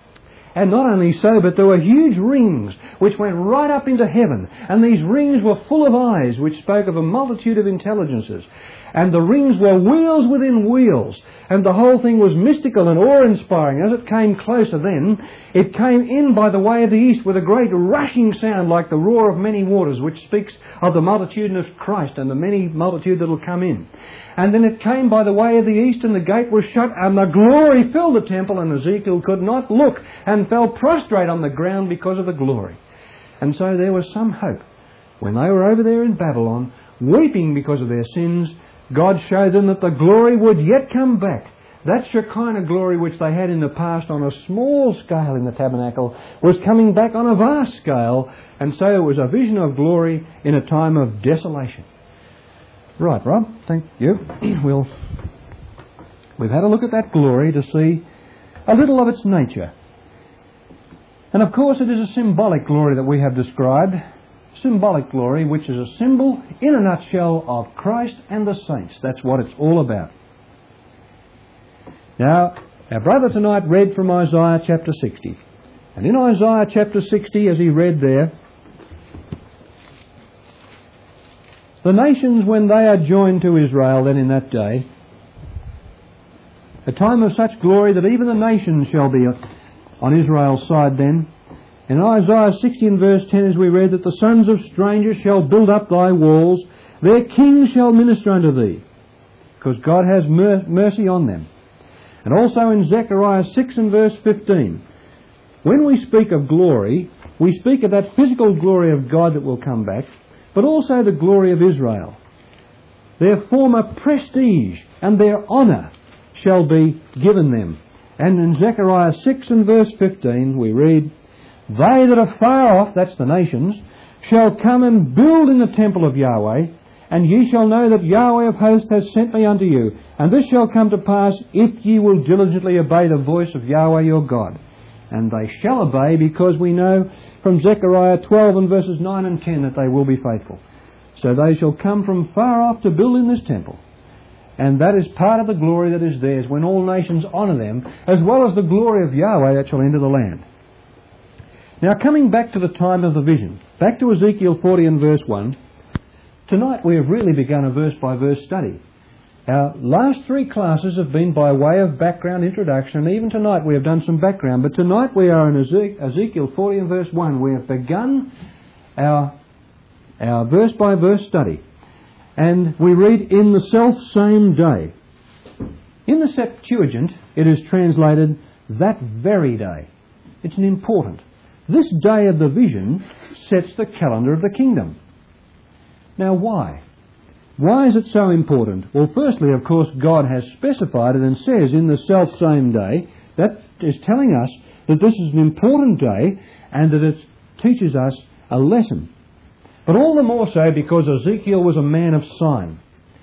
And not only so, but there were huge rings which went right up into heaven. And these rings were full of eyes, which spoke of a multitude of intelligences. And the rings were wheels within wheels. And the whole thing was mystical and awe-inspiring. As it came closer then, it came in by the way of the east with a great rushing sound like the roar of many waters, which speaks of the multitude of Christ and the many multitude that will come in. And then it came by the way of the east, and the gate was shut, and the glory filled the temple, and Ezekiel could not look, and fell prostrate on the ground because of the glory. And so there was some hope. When they were over there in Babylon, weeping because of their sins, God showed them that the glory would yet come back. That Shekinah glory which they had in the past on a small scale in the tabernacle was coming back on a vast scale, and so it was a vision of glory in a time of desolation. Right, Rob, thank you. we'll, we've had a look at that glory to see a little of its nature. And of course it is a symbolic glory that we have described. Symbolic glory, which is a symbol, in a nutshell, of Christ and the saints. That's what it's all about. Now, our brother tonight read from Isaiah chapter sixty. And in Isaiah chapter sixty, as he read there, the nations, when they are joined to Israel then in that day, a time of such glory that even the nations shall be on Israel's side then. In Isaiah sixty and verse ten, as we read, that the sons of strangers shall build up thy walls, their kings shall minister unto thee, because God has mer- mercy on them. And also in Zechariah six and verse fifteen, when we speak of glory, we speak of that physical glory of God that will come back, but also the glory of Israel. Their former prestige and their honour shall be given them. And in Zechariah six and verse fifteen we read, they that are far off, that's the nations, shall come and build in the temple of Yahweh, And ye shall know that Yahweh of hosts has sent me unto you. And this shall come to pass, if ye will diligently obey the voice of Yahweh your God. And they shall obey, because we know from Zechariah twelve and verses nine and ten that they will be faithful. So they shall come from far off to build in this temple. And that is part of the glory that is theirs when all nations honour them, as well as the glory of Yahweh that shall enter the land. Now, coming back to the time of the vision, back to Ezekiel forty and verse one, tonight we have really begun a verse-by-verse study. Our last three classes have been by way of background introduction, and even tonight we have done some background. But tonight we are in Ezekiel forty and verse one. We have begun our, our verse-by-verse study. And we read, in the self-same day. In the Septuagint, it is translated, that very day. It's an important. This day of the vision sets the calendar of the kingdom. Now, why? Why is it so important? Well, firstly, of course, God has specified it and says in the self-same day. That is telling us that this is an important day and that it teaches us a lesson. But all the more so because Ezekiel was a man of sign.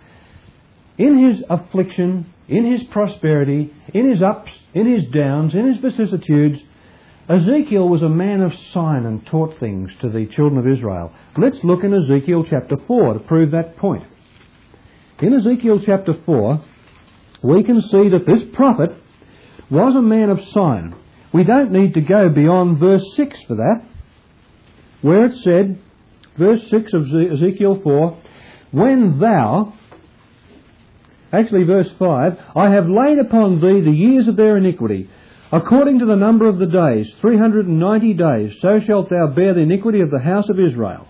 In his affliction, in his prosperity, in his ups, in his downs, in his vicissitudes, Ezekiel was a man of sign and taught things to the children of Israel. Let's look in Ezekiel chapter four to prove that point. In Ezekiel chapter four, we can see that this prophet was a man of sign. We don't need to go beyond verse six for that, where it said, verse six of Ezekiel four, when thou, actually verse five, I have laid upon thee the years of their iniquity, according to the number of the days, three hundred and ninety days, so shalt thou bear the iniquity of the house of Israel.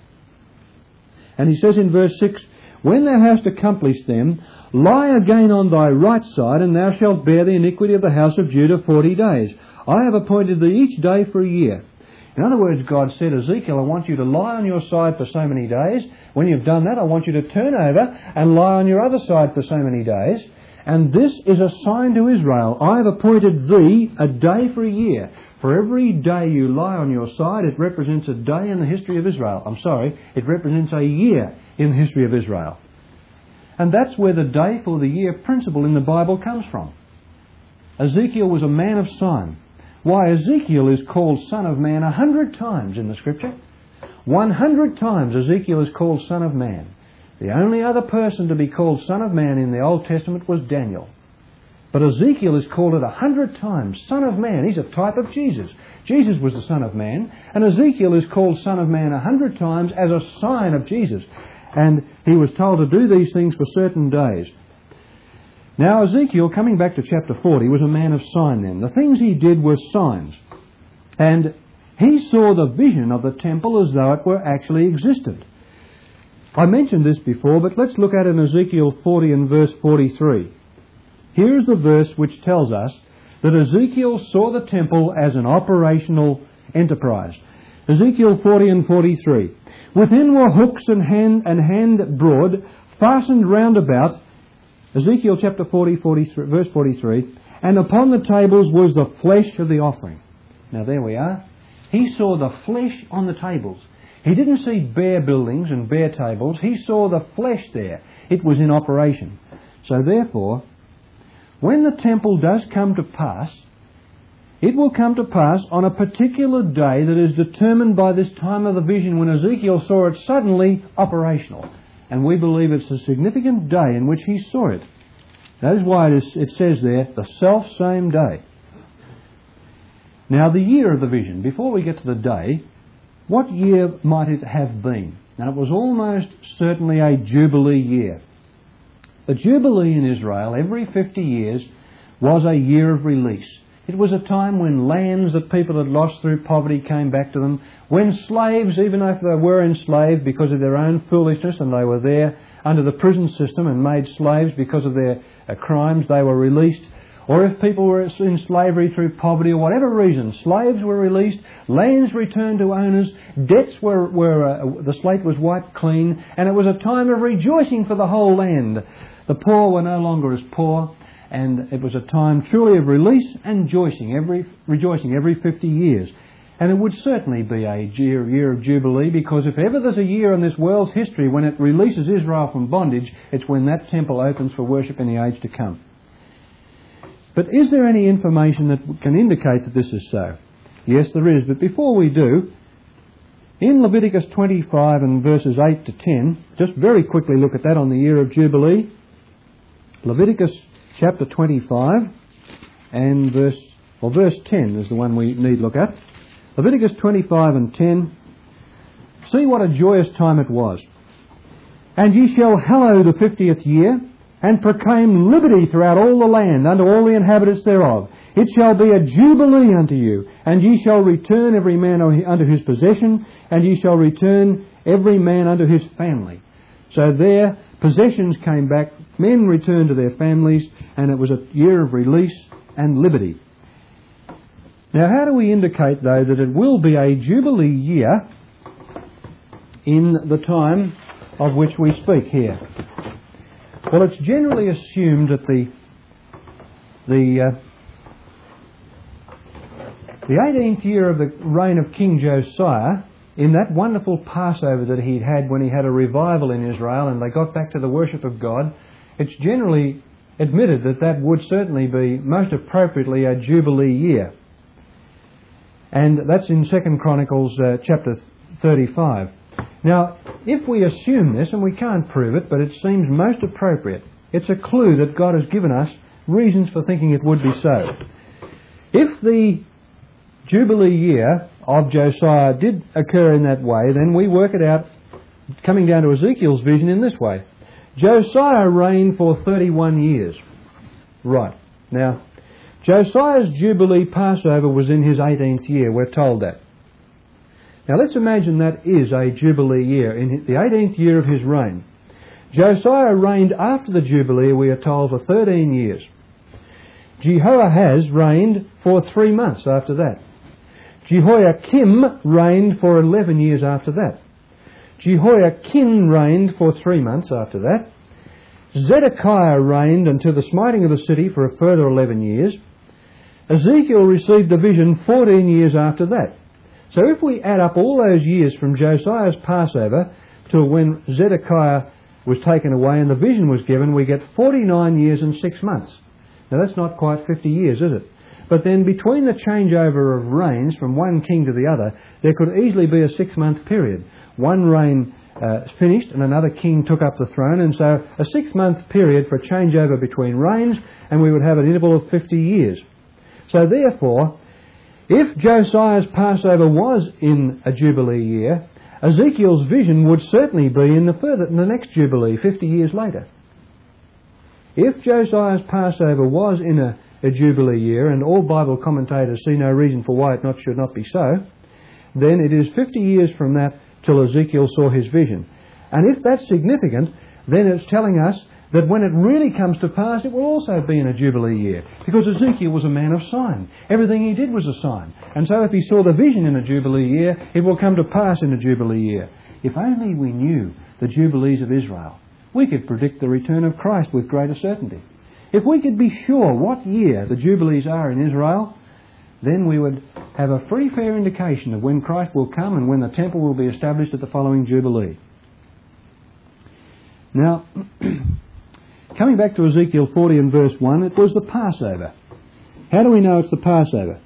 And he says in verse six, when thou hast accomplished them, lie again on thy right side, and thou shalt bear the iniquity of the house of Judah forty days. I have appointed thee each day for a year. In other words, God said, Ezekiel, I want you to lie on your side for so many days. When you've done that, I want you to turn over and lie on your other side for so many days. And this is a sign to Israel. I have appointed thee a day for a year. For every day you lie on your side, it represents a day in the history of Israel. I'm sorry, it represents a year in the history of Israel. And that's where the day for the year principle in the Bible comes from. Ezekiel was a man of sign. Why, Ezekiel is called Son of Man a hundred times in the Scripture. One hundred times Ezekiel is called Son of Man. The only other person to be called Son of Man in the Old Testament was Daniel. But Ezekiel is called it a hundred times, Son of Man. He's a type of Jesus. Jesus was the Son of Man, and Ezekiel is called Son of Man a hundred times as a sign of Jesus. And he was told to do these things for certain days. Now Ezekiel, coming back to chapter forty, was a man of sign then. The things he did were signs. And he saw the vision of the temple as though it were actually existed. I mentioned this before, but let's look at it in Ezekiel forty and verse forty-three. Here is the verse which tells us that Ezekiel saw the temple as an operational enterprise. Ezekiel forty and forty-three. Within were hooks and hand and hand broad, fastened round about, Ezekiel chapter forty, forty-three, verse forty-three, and upon the tables was the flesh of the offering. Now there we are. He saw the flesh on the tables. He didn't see bare buildings and bare tables. He saw the flesh there. It was in operation. So therefore, when the temple does come to pass, it will come to pass on a particular day that is determined by this time of the vision when Ezekiel saw it suddenly operational. And we believe it's a significant day in which he saw it. That is why it, is, it says there, the self-same day. Now, the year of the vision, before we get to the day, what year might it have been? Now, it was almost certainly a Jubilee year. The Jubilee in Israel, every fifty years, was a year of release. It was a time when lands that people had lost through poverty came back to them. When slaves, even if they were enslaved because of their own foolishness and they were there under the prison system and made slaves because of their uh, crimes, they were released. Or if people were in slavery through poverty or whatever reason, slaves were released, lands returned to owners, debts were, were uh, the slate was wiped clean, and it was a time of rejoicing for the whole land. The poor were no longer as poor, and it was a time truly of release and rejoicing every, rejoicing every fifty years. And it would certainly be a year, year of Jubilee, because if ever there's a year in this world's history when it releases Israel from bondage, it's when that temple opens for worship in the age to come. But is there any information that can indicate that this is so? Yes, there is. But before we do, in Leviticus twenty-five and verses eight to ten, just very quickly look at that on the year of Jubilee. Leviticus chapter twenty-five and verse, well, verse ten is the one we need to look at. Leviticus twenty-five and ten. See what a joyous time it was. And ye shall hallow the fiftieth year, and proclaim liberty throughout all the land unto all the inhabitants thereof. It shall be a jubilee unto you, and ye shall return every man unto his possession, and ye shall return every man unto his family. So their possessions came back, men returned to their families, and it was a year of release and liberty. Now, how do we indicate, though, that it will be a jubilee year in the time of which we speak here? Well, it's generally assumed that the the uh, the eighteenth year of the reign of King Josiah, in that wonderful Passover that he'd had when he had a revival in Israel and they got back to the worship of God, it's generally admitted that that would certainly be most appropriately a jubilee year. And that's in Second Chronicles uh, chapter thirty-five. Now, if we assume this, and we can't prove it, but it seems most appropriate, it's a clue that God has given us reasons for thinking it would be so. If the Jubilee year of Josiah did occur in that way, then we work it out, coming down to Ezekiel's vision, in this way. Josiah reigned for thirty-one years. Right. Now, Josiah's Jubilee Passover was in his eighteenth year, we're told that. Now let's imagine that is a Jubilee year, in the eighteenth year of his reign. Josiah reigned after the Jubilee, we are told, for thirteen years. Jehoahaz reigned for three months after that. Jehoiakim reigned for eleven years after that. Jehoiakim reigned for three months after that. Zedekiah reigned until the smiting of the city for a further eleven years. Ezekiel received the vision fourteen years after that. So if we add up all those years from Josiah's Passover to when Zedekiah was taken away and the vision was given, we get forty-nine years and six months. Now that's not quite fifty years, is it? But then between the changeover of reigns from one king to the other, there could easily be a six-month period. One reign uh, finished and another king took up the throne, and so a six-month period for a changeover between reigns, and we would have an interval of fifty years. So therefore, if Josiah's Passover was in a Jubilee year, Ezekiel's vision would certainly be in the further, in the next Jubilee, fifty years later. If Josiah's Passover was in a, a Jubilee year, and all Bible commentators see no reason for why it not, should not be so, then it is fifty years from that till Ezekiel saw his vision. And if that's significant, then it's telling us that when it really comes to pass, it will also be in a Jubilee year. Because Ezekiel was a man of sign. Everything he did was a sign. And so if he saw the vision in a Jubilee year, it will come to pass in a Jubilee year. If only we knew the Jubilees of Israel, we could predict the return of Christ with greater certainty. If we could be sure what year the Jubilees are in Israel, then we would have a free, fair indication of when Christ will come and when the temple will be established at the following Jubilee. Now, coming back to Ezekiel forty and verse one, it was the Passover. How do we know it's the Passover?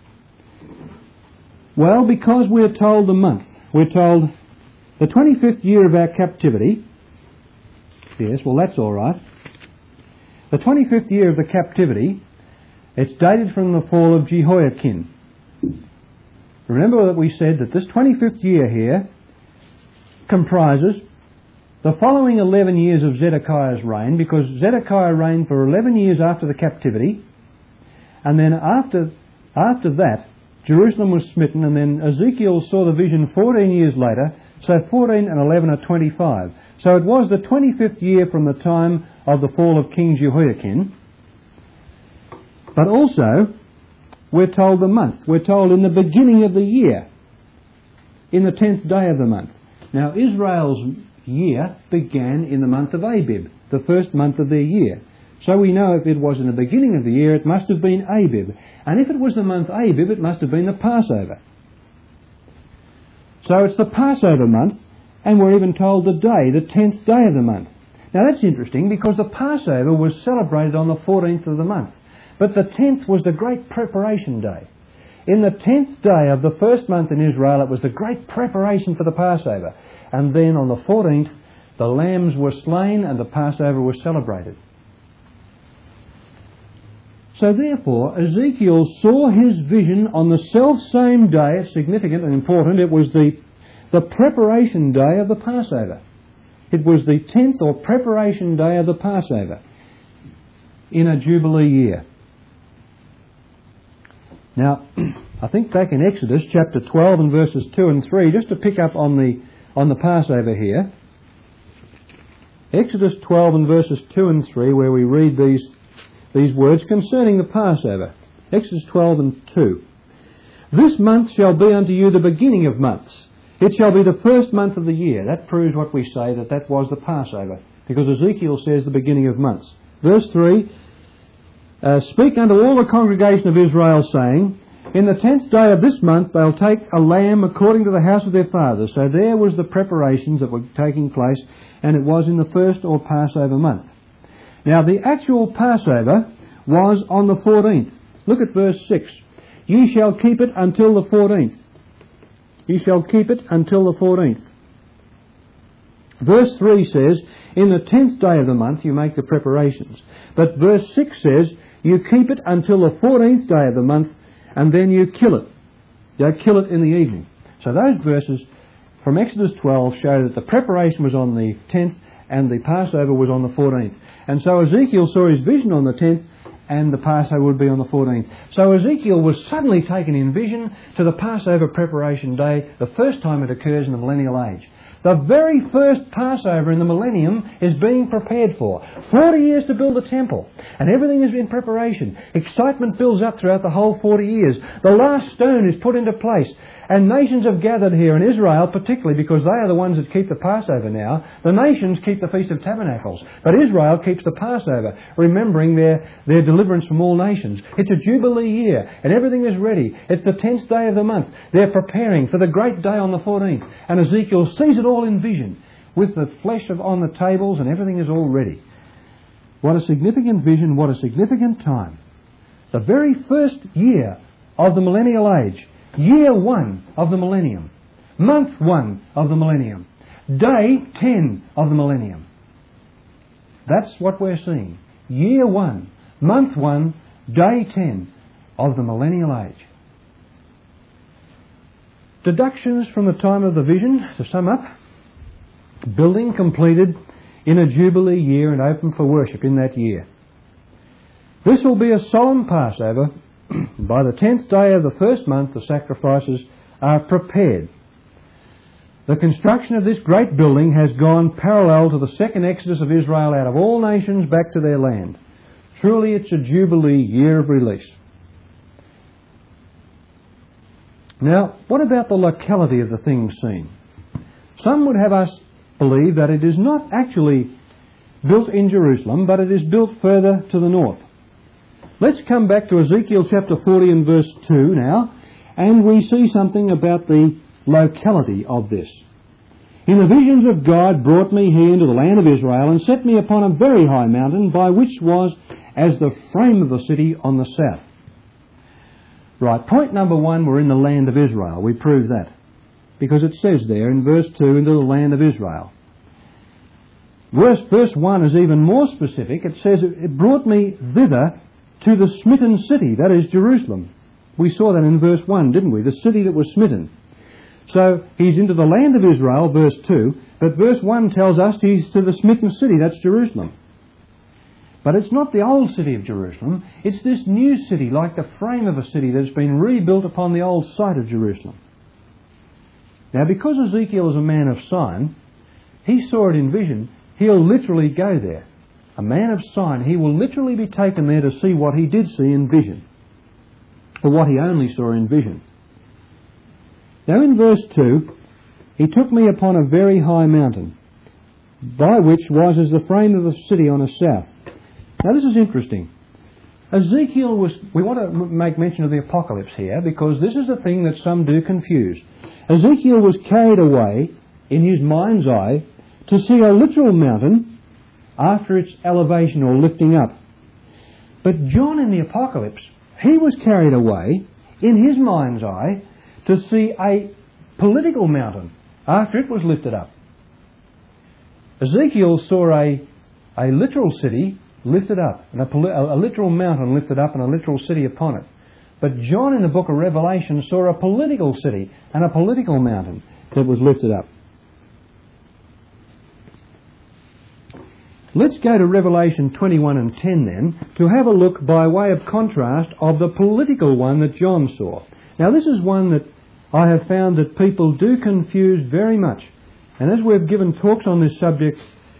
Well, because we're told the month. We're told the twenty-fifth year of our captivity. Yes, well, that's all right. The twenty-fifth year of the captivity, it's dated from the fall of Jehoiakim. Remember that we said that this twenty-fifth year here comprises the following eleven years of Zedekiah's reign, because Zedekiah reigned for eleven years after the captivity, and then after, after that, Jerusalem was smitten, and then Ezekiel saw the vision fourteen years later, so fourteen and eleven are twenty-five. So it was the twenty-fifth year from the time of the fall of King Jehoiakim. But also, we're told the month. We're told in the beginning of the year, in the tenth day of the month. Now, Israel's year began in the month of Abib, the first month of their year. So we know if it was in the beginning of the year, it must have been Abib. And if it was the month Abib, it must have been the Passover. So it's the Passover month, and we're even told the day, the tenth day of the month. Now that's interesting because the Passover was celebrated on the fourteenth of the month, but the tenth was the great preparation day. In the tenth day of the first month in Israel, it was the great preparation for the Passover. And then on the fourteenth, the lambs were slain and the Passover was celebrated. So therefore, Ezekiel saw his vision on the self-same day. It's significant and important. It was the, the preparation day of the Passover. It was the tenth or preparation day of the Passover in a Jubilee year. Now, I think back in Exodus chapter twelve and verses two and three, just to pick up on the on the Passover here. Exodus twelve and verses two and three, where we read these, these words concerning the Passover. Exodus twelve and two. This month shall be unto you the beginning of months. It shall be the first month of the year. That proves what we say, that that was the Passover, because Ezekiel says the beginning of months. Verse three, uh, Speak unto all the congregation of Israel, saying, In the tenth day of this month they'll take a lamb according to the house of their fathers. So there was the preparations that were taking place, and it was in the first or Passover month. Now the actual Passover was on the fourteenth. Look at verse six. Ye shall keep it until the fourteenth. Ye shall keep it until the fourteenth. Verse three says, In the tenth day of the month you make the preparations. But verse six says, You keep it until the fourteenth day of the month, and then you kill it. You kill it in the evening. So those verses from Exodus twelve show that the preparation was on the tenth and the Passover was on the fourteenth. And so Ezekiel saw his vision on the tenth, and the Passover would be on the fourteenth. So Ezekiel was suddenly taken in vision to the Passover preparation day, the first time it occurs in the millennial age. The very first Passover in the millennium is being prepared for. Forty years to build the temple, and everything is in preparation. Excitement builds up throughout the whole forty years. The last stone is put into place, and nations have gathered here, and Israel particularly, because they are the ones that keep the Passover now. The nations keep the Feast of Tabernacles, but Israel keeps the Passover, remembering their, their deliverance from all nations. It's a Jubilee year, and everything is ready. It's the tenth day of the month. They're preparing for the great day on the fourteenth, and Ezekiel sees it all in vision, with the flesh of, on the tables, and everything is all ready. What a significant vision, what a significant time. The very first year of the millennial age. Year one of the millennium. Month one of the millennium. Day ten of the millennium. That's what we're seeing. Year one, month one, day ten of the millennial age. Deductions from the time of the vision, to sum up. Building completed in a Jubilee year and open for worship in that year. This will be a solemn Passover. By the tenth day of the first month, the sacrifices are prepared. The construction of this great building has gone parallel to the second exodus of Israel out of all nations back to their land. Truly it's a Jubilee year of release. Now, what about the locality of the things seen? Some would have us believe that it is not actually built in Jerusalem, but it is built further to the north. Let's come back to Ezekiel chapter forty and verse two now, and we see something about the locality of this. In the visions of God brought me here into the land of Israel, and set me upon a very high mountain, by which was as the frame of the city on the south. Right, point number one, we're in the land of Israel. We prove that, because it says there in verse two, into the land of Israel. Verse, verse one is even more specific. It says, it brought me thither to the smitten city, that is Jerusalem. We saw that in verse one, didn't we? The city that was smitten. So he's into the land of Israel, verse two, but verse one tells us he's to the smitten city, that's Jerusalem. But it's not the old city of Jerusalem, it's this new city, like the frame of a city that's been rebuilt upon the old site of Jerusalem. Now, because Ezekiel is a man of sign, he saw it in vision, he'll literally go there. A man of sign, he will literally be taken there to see what he did see in vision, or what he only saw in vision. Now in verse two, he took me upon a very high mountain, by which was as the frame of the city on the south. Now this is interesting. Ezekiel was... We want to make mention of the apocalypse here because this is a thing that some do confuse. Ezekiel was carried away in his mind's eye to see a literal mountain after its elevation or lifting up. But John in the apocalypse, he was carried away in his mind's eye to see a political mountain after it was lifted up. Ezekiel saw a, a literal city lifted up, and a, a literal mountain lifted up and a literal city upon it. But John in the book of Revelation saw a political city and a political mountain that was lifted up. Let's go to Revelation twenty-one and ten then to have a look by way of contrast of the political one that John saw. Now this is one that I have found that people do confuse very much. And as we've given talks on this subject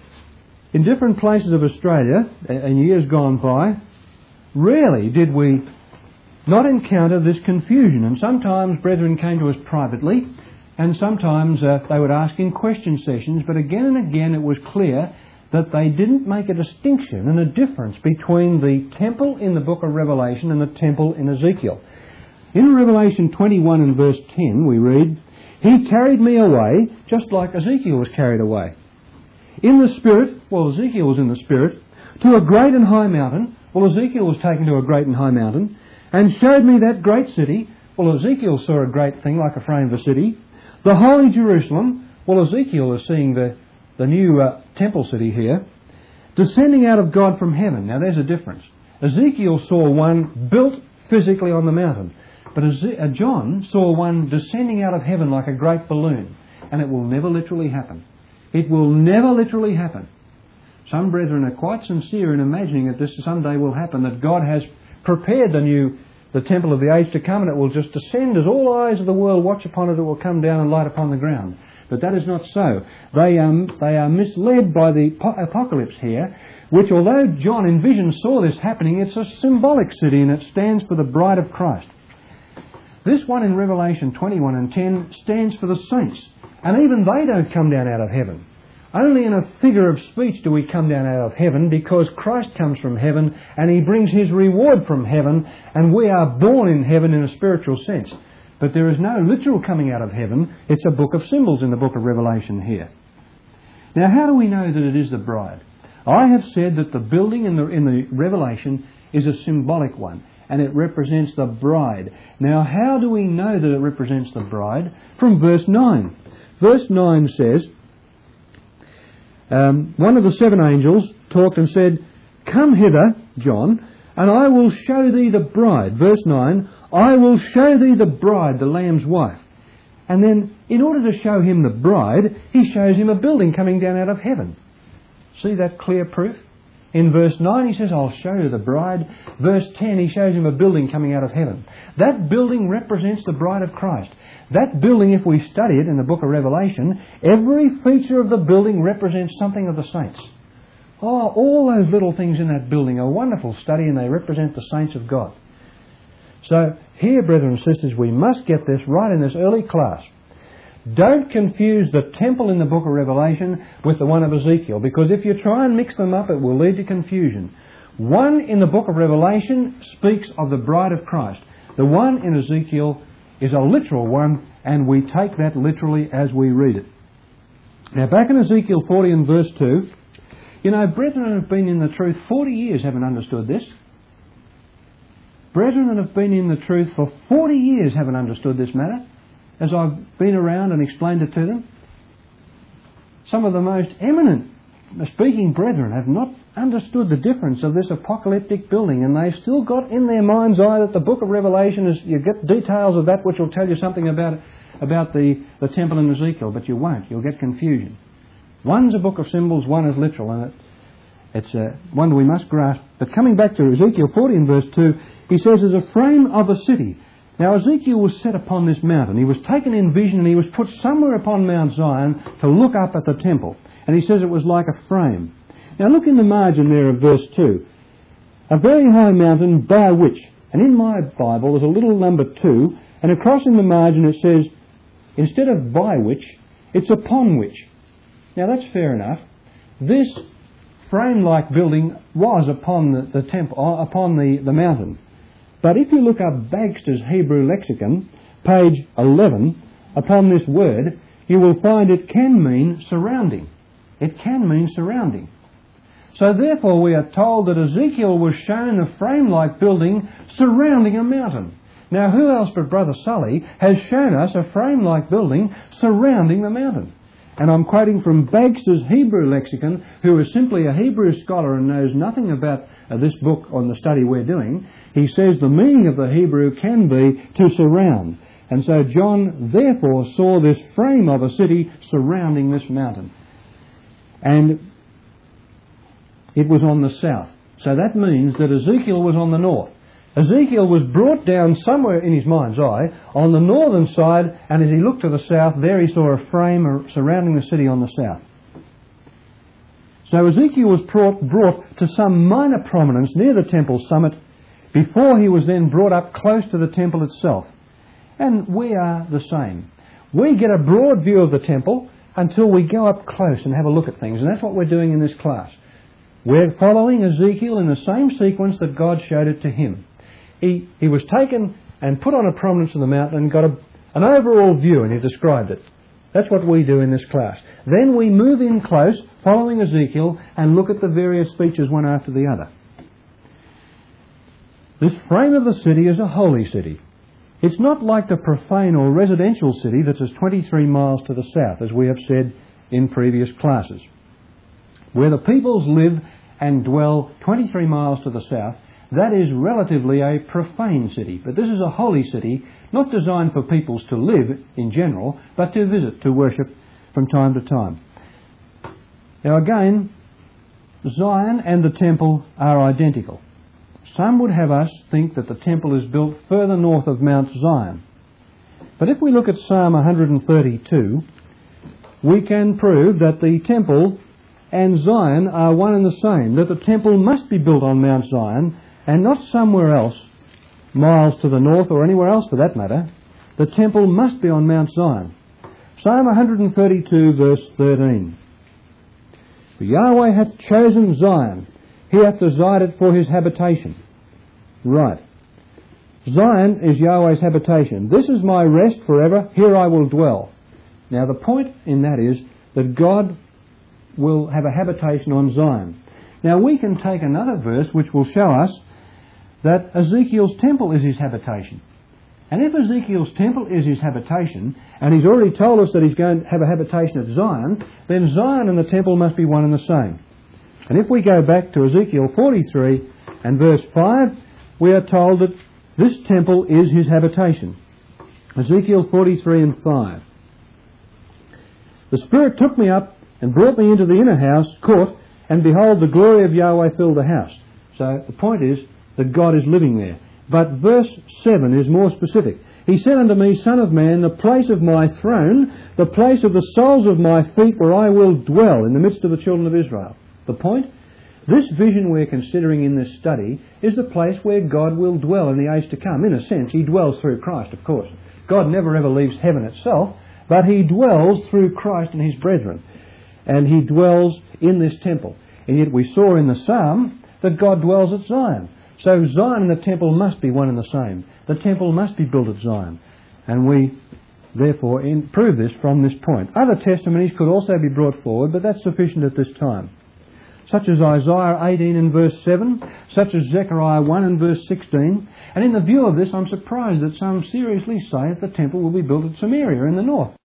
in different places of Australia in years gone by, rarely did we not encounter this confusion. And sometimes brethren came to us privately, and sometimes uh, they would ask in question sessions, but again and again it was clear that they didn't make a distinction and a difference between the temple in the book of Revelation and the temple in Ezekiel. In Revelation twenty-one and verse ten we read, "He carried me away, just like Ezekiel was carried away. In the Spirit," well, Ezekiel was in the Spirit, "to a great and high mountain," well, Ezekiel was taken to a great and high mountain, "and showed me that great city," well, Ezekiel saw a great thing like a frame of a city, "the holy Jerusalem," well, Ezekiel is seeing the, the new uh, temple city here, "descending out of God from heaven." Now there's a difference. Ezekiel saw one built physically on the mountain, but John saw one descending out of heaven like a great balloon. And it will never literally happen. It will never literally happen. Some brethren are quite sincere in imagining that this someday will happen, that God has prepared the new, the temple of the age to come, and it will just descend as all eyes of the world watch upon it, it will come down and light upon the ground. But that is not so. They, um, they are misled by the apocalypse here, which although John in vision saw this happening, it's a symbolic city and it stands for the bride of Christ. This one in Revelation twenty-one and ten stands for the saints. And even they don't come down out of heaven. Only in a figure of speech do we come down out of heaven, because Christ comes from heaven and He brings His reward from heaven, and we are born in heaven in a spiritual sense. But there is no literal coming out of heaven. It's a book of symbols in the book of Revelation here. Now how do we know that it is the bride? I have said that the building in the, in the Revelation is a symbolic one, and it represents the bride. Now how do we know that it represents the bride? From verse nine. Verse nine says, um, one of the seven angels talked and said, "Come hither, John, and I will show thee the bride." Verse nine, "I will show thee the bride, the Lamb's wife." And then, in order to show him the bride, he shows him a building coming down out of heaven. See that clear proof? In verse nine he says, "I'll show you the bride." Verse ten he shows him a building coming out of heaven. That building represents the bride of Christ. That building, if we study it in the book of Revelation, every feature of the building represents something of the saints. Oh, all those little things in that building are wonderful study, and they represent the saints of God. So here, brethren and sisters, we must get this right in this early class. Don't confuse the temple in the book of Revelation with the one of Ezekiel, because if you try and mix them up, it will lead to confusion. One in the book of Revelation speaks of the bride of Christ. The one in Ezekiel is a literal one, and we take that literally as we read it. Now back in Ezekiel forty and verse two, you know, brethren that have been in the truth forty years haven't understood this. Brethren that have been in the truth for forty years haven't understood this matter, as I've been around and explained it to them. Some of the most eminent speaking brethren have not understood the difference of this apocalyptic building, and they've still got in their mind's eye that the book of Revelation is, you get details of that which will tell you something about about the, the temple in Ezekiel, but you won't. You'll get confusion. One's a book of symbols, one is literal, and it, it's uh, one we must grasp. But coming back to Ezekiel forty and verse two, he says, "As a frame of a city." Now Ezekiel was set upon this mountain. He was taken in vision, and he was put somewhere upon Mount Zion to look up at the temple. And he says it was like a frame. Now look in the margin there of verse two. "A very high mountain by which," and in my Bible there's a little number two, and across in the margin it says, instead of by which, it's upon which. Now that's fair enough. This frame-like building was upon the, the temple, upon the, the mountain. But if you look up Bagster's Hebrew Lexicon, page eleven, upon this word, you will find it can mean surrounding. It can mean surrounding. So therefore we are told that Ezekiel was shown a frame-like building surrounding a mountain. Now who else but Brother Sully has shown us a frame-like building surrounding the mountain? And I'm quoting from Bagster's Hebrew Lexicon, who is simply a Hebrew scholar and knows nothing about uh, this book on the study we're doing. He says the meaning of the Hebrew can be to surround. And so John therefore saw this frame of a city surrounding this mountain. And it was on the south. So that means that Ezekiel was on the north. Ezekiel was brought down somewhere in his mind's eye on the northern side, and as he looked to the south, there he saw a frame surrounding the city on the south. So Ezekiel was brought, brought to some minor prominence near the temple summit before he was then brought up close to the temple itself. And we are the same. We get a broad view of the temple until we go up close and have a look at things, and that's what we're doing in this class. We're following Ezekiel in the same sequence that God showed it to him. He, he was taken and put on a prominence of the mountain and got a, an overall view, and he described it. That's what we do in this class. Then we move in close, following Ezekiel, and look at the various features one after the other. This frame of the city is a holy city. It's not like the profane or residential city that is twenty-three miles to the south, as we have said in previous classes. Where the peoples live and dwell twenty-three miles to the south, that is relatively a profane city. But this is a holy city, not designed for peoples to live in general, but to visit, to worship from time to time. Now again, Zion and the temple are identical. Some would have us think that the temple is built further north of Mount Zion. But if we look at Psalm one thirty-two, we can prove that the temple and Zion are one and the same, that the temple must be built on Mount Zion and not somewhere else, miles to the north or anywhere else for that matter. The temple must be on Mount Zion. Psalm one thirty-two verse thirteen. For Yahweh hath chosen Zion, he hath decided for his habitation. Right. Zion is Yahweh's habitation. This is my rest forever, here I will dwell. Now the point in that is that God will have a habitation on Zion. Now we can take another verse which will show us that Ezekiel's temple is his habitation. And if Ezekiel's temple is his habitation, and he's already told us that he's going to have a habitation at Zion, then Zion and the temple must be one and the same. And if we go back to Ezekiel forty-three and verse five, we are told that this temple is his habitation. Ezekiel forty-three and five. The Spirit took me up and brought me into the inner house, court, and behold, the glory of Yahweh filled the house. So the point is that God is living there. But verse seven is more specific. He said unto me, Son of man, the place of my throne, the place of the soles of my feet, where I will dwell in the midst of the children of Israel. The point? This vision we're considering in this study is the place where God will dwell in the age to come. In a sense, he dwells through Christ, of course. God never ever leaves heaven itself, but he dwells through Christ and his brethren. And he dwells in this temple. And yet we saw in the psalm that God dwells at Zion. So Zion and the temple must be one and the same. The temple must be built at Zion. And we therefore in, prove this from this point. Other testimonies could also be brought forward, but that's sufficient at this time. Such as Isaiah eighteen and verse seven, such as Zechariah one and verse sixteen. And in the view of this, I'm surprised that some seriously say that the temple will be built at Samaria in the north.